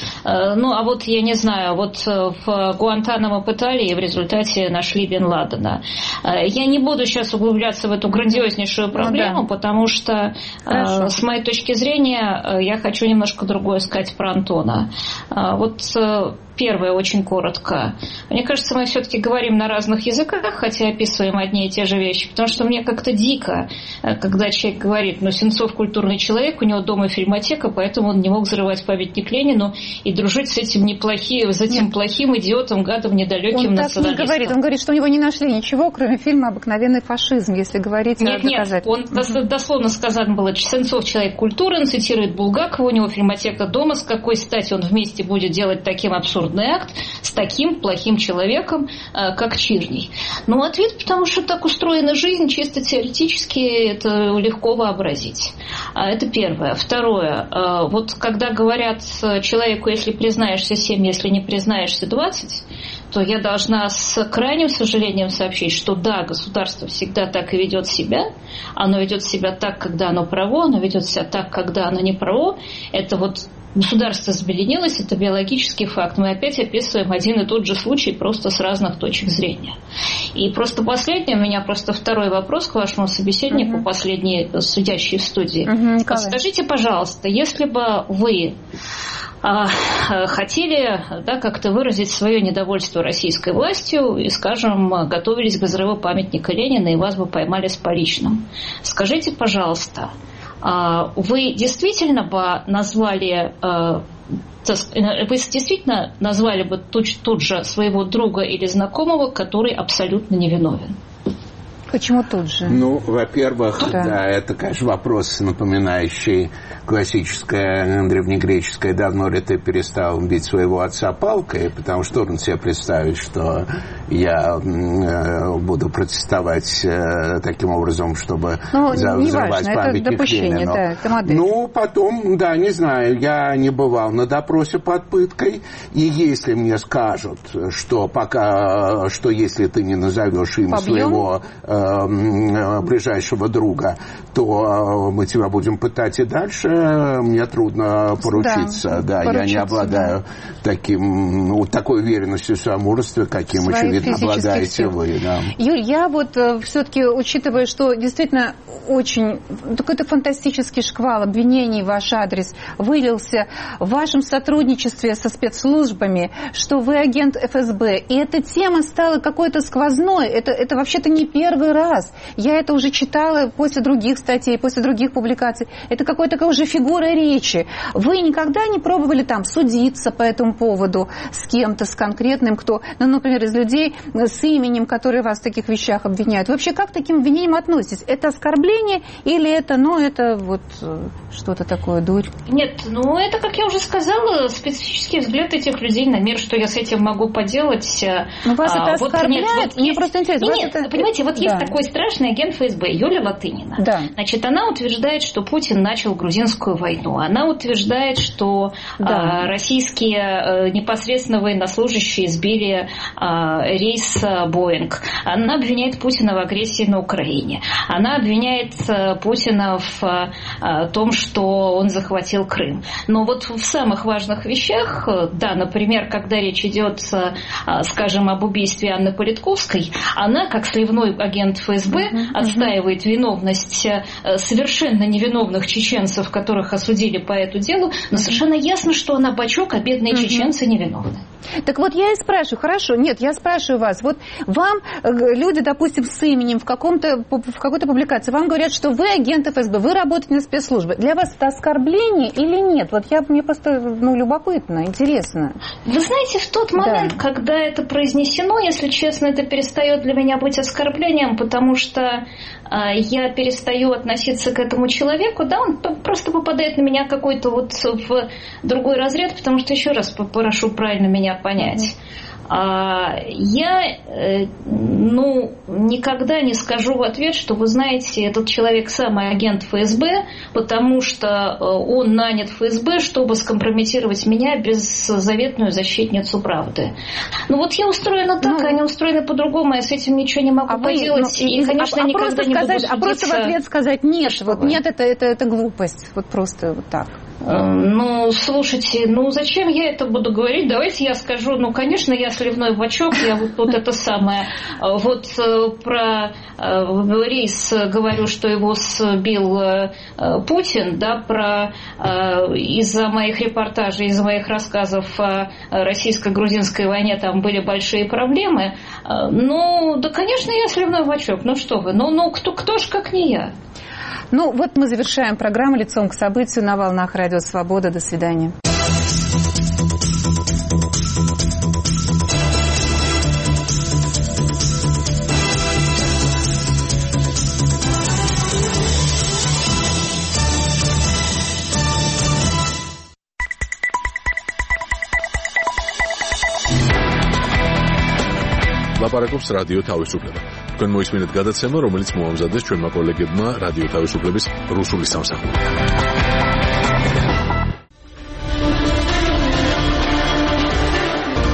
ну, а вот, я не знаю, вот в Гуантанамо пытали и в результате нашли Бен Ладена. Я не буду сейчас углубляться в эту грандиознейшую проблему, ну, да. потому что, Хорошо. с моей точки зрения, я хочу немножко другое сказать про Антона. Вот первое, очень коротко. Мне кажется, мы все-таки говорим на разных языках, хотя описываем одни и те же вещи, потому что мне как-то дико, когда человек говорит, ну, Сенцов культурный человек, у него дома фильмотека, поэтому он не мог взрывать памятник Ленину и дружить с этим неплохим, с этим Нет. плохим идиотом, гадом, недалеким он националистом. Он так не говорит, он говорит, что у него не нашли ничего, кроме фильма «Обыкновенный фашизм», если говорить Нет, нет, он угу. дословно сказано было, Сенцов человек культуры, он цитирует Булгакова, у него фильмотека дома, с какой стати он вместе будет делать таким абсурдным акт с таким плохим человеком, как Чирний. Ну, ответ, потому что так устроена жизнь, чисто теоретически это легко вообразить. Это первое. Второе. Вот когда говорят человеку, если признаешься семь, если не признаешься двадцать, то я должна с крайним сожалением сообщить, что да, государство всегда так и ведет себя. Оно ведет себя так, когда оно право, оно ведет себя так, когда оно не право. Это вот государство забеленилось, это биологический факт. Мы опять описываем один и тот же случай, просто с разных точек зрения. И просто последний, у меня просто второй вопрос к вашему собеседнику, угу. последний судящий в студии. Угу, скажите, пожалуйста, если бы вы хотели, да, как-то выразить свое недовольство российской властью и, скажем, готовились к взрыву памятника Ленина, и вас бы поймали с поличным. Скажите, пожалуйста, вы действительно бы назвали, вы действительно назвали бы тут, тут же своего друга или знакомого, который абсолютно невиновен? Почему тут же? Ну, во-первых, да. да, это, конечно, вопрос, напоминающий классическое древнегреческое «давно ли ты перестал бить своего отца палкой», потому что трудно себе представить, что я э, буду протестовать э, таким образом, чтобы ну, взорвать памятник Ленину. Да, это модель. Ну, потом, да, не знаю, я не бывал на допросе под пыткой, и если мне скажут, что пока, что если ты не назовешь имя Побьем? своего ближайшего друга, то мы тебя будем пытать и дальше. Мне трудно поручиться. Да, да поручиться, я не обладаю да. таким, ну, такой уверенностью в своем мужестве, каким, Своих очевидно, обладаете сил. вы. Да. Юль, я вот все-таки, учитывая, что действительно очень какой-то фантастический шквал обвинений в ваш адрес вылился в вашем сотрудничестве со спецслужбами, что вы агент эф эс бэ, и эта тема стала какой-то сквозной. Это, это вообще-то не первый раз. Я это уже читала после других статей, после других публикаций. Это какая-то такая уже фигура речи. Вы никогда не пробовали там судиться по этому поводу с кем-то, с конкретным, кто, ну, например, из людей с именем, которые вас в таких вещах обвиняют? Вы вообще как к таким обвинениям относитесь? Это оскорбление или это, ну, это вот что-то такое, дурь? Нет, ну, это, как я уже сказала, специфический взгляд этих людей на мир, что я с этим могу поделать. Но вас а, это оскорбляет? Вот, нет, вот Мне есть... просто интересно. Нет, это... понимаете, вот да. есть такой страшный агент эф эс бэ Юлия Латынина. Да. Значит, она утверждает, что Путин начал грузинскую войну. Она утверждает, что да. а, российские а, непосредственно военнослужащие сбили а, рейс а, Боинг. Она обвиняет Путина в агрессии на Украине. Она обвиняет а, Путина в а, том, что он захватил Крым. Но вот в самых важных вещах, да, например, когда речь идет, а, скажем, об убийстве Анны Политковской, она, как сливной агент эф эс бэ, uh-huh, отстаивает uh-huh. виновность совершенно невиновных чеченцев, которых осудили по этому делу, но совершенно ясно, что она бачок, а бедные uh-huh. чеченцы невиновны. Так вот я и спрашиваю, хорошо, нет, я спрашиваю вас, вот вам люди, допустим, с именем в, каком-то, в какой-то публикации, вам говорят, что вы агент эф эс бэ, вы работаете на спецслужбы. Для вас это оскорбление или нет? Вот я, мне просто, ну, любопытно, интересно. Вы знаете, в тот момент, да. когда это произнесено, если честно, это перестает для меня быть оскорблением, потому что э, я перестаю относиться к этому человеку, да, он просто попадает на меня какой-то вот в другой разряд, потому что, еще раз попрошу правильно меня понять. Я, ну, никогда не скажу в ответ, что, вы знаете, этот человек самый агент эф эс бэ, потому что он нанят в эф эс бэ, чтобы скомпрометировать меня, беззаветную защитницу правды. Ну вот я устроена так, ну, они устроены по-другому, я с этим ничего не могу а поделать. Вы, ну, и, конечно, а, никогда не сказать, буду судиться. А просто в ответ сказать нет, вот нет, это, это, это глупость, вот просто вот так. Ну, слушайте, ну зачем я это буду говорить? Давайте я скажу, ну, конечно, я сливной бачок, я вот, вот это самое. Вот про рейс говорю, что его сбил Путин, да, про из-за моих репортажей, из-за моих рассказов о российско-грузинской войне там были большие проблемы. Ну, да, конечно, я сливной бачок, ну что вы, ну, ну кто, кто ж как не я? Ну, вот мы завершаем программу «Лицом к событию» на волнах Радио Свобода. До свидания. ლაპარაკობს რადიო თავისუფლება. თქვენ მოისმინეთ გადაცემა, რომელიც მოამზადეს ჩვენმა კოლეგებმა რადიო თავისუფლების რუსული სამსახური.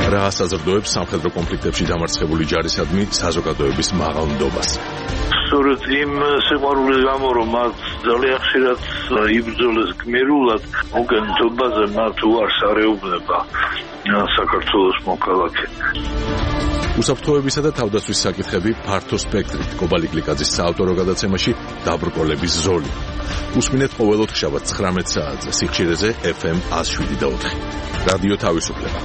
რა საზრდოებს სამხედრო კონფლიქტებში დამარცხებული ჯარისადმი საზოგადოების მაღალ ნდობას. სწორედ იმ სიყვარულის გამო, რომ მათ ძალიან ხშირად იბრძოლეს გმირულად, მოგენთობაზე მათ უარს არეუბნება საქართველოს მოქალაქე. უსაფრთხოებისა და თავდაცვის საკითხები ფართო სპექტრით კობალი გლიკაძის საავტორო გადაცემაში დაბრკოლების ზოლი. უსმინეთ ყოველ ოთხშაბათს ცხრამეტ საათზე სიხშირეზე ეფ ემ ათას შვიდი და ოთხი. რადიო თავისუფლება.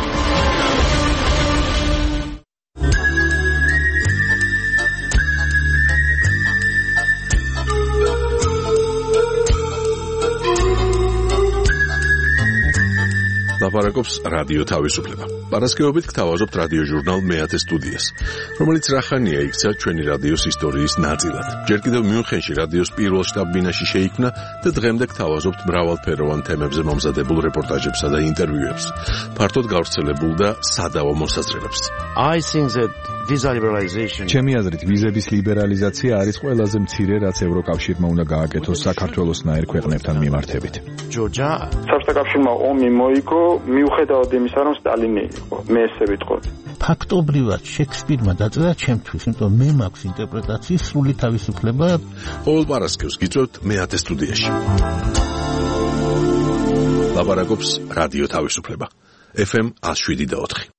ლაპარაკობს რადიო თავისუფლება. პარასკევობით გთავაზობთ რადიო ჟურნალ მეათე სტუდიას, რომელიც რახანია იქცა ჩვენი რადიოს ისტორიის ნაწილად. ჯერ კიდევ მიუნხენში რადიოს პირველ შტაბ-ბინაში შეიქმნა და დღემდე გთავაზობთ მრავალფეროვან თემებზე მომზადებულ რეპორტაჟებსა და ინტერვიუებს, ფართოდ გავრცელებულ და სადავო მოსაზრებებს. I think that visa liberalization ჩემი აზრით ვიზების ლიბერალიზაცია არის ყველაზე მცირე, რაც ევროკავშირმა უნდა გააკეთოს საქართველოსნაირ ქვეყნებთან მიმართებით. Georgia საბჭოთა კავშირმა ომი მოიგო მიუხედავად იმისა, რომ სტალინი იყო, მე ესე ვიტყოდი. ფაქტობრივად შექსპირმა დაწერა ჩემთვის, იმიტომ მე მაქვს ინტერპრეტაციის სრული თავისუფლება. ყოველ პარასკევს გიწევთ მეათე სტუდიაში. ლაპარაკობს რადიო თავისუფლება. ეფ ემ ათას შვიდი და ოთხი.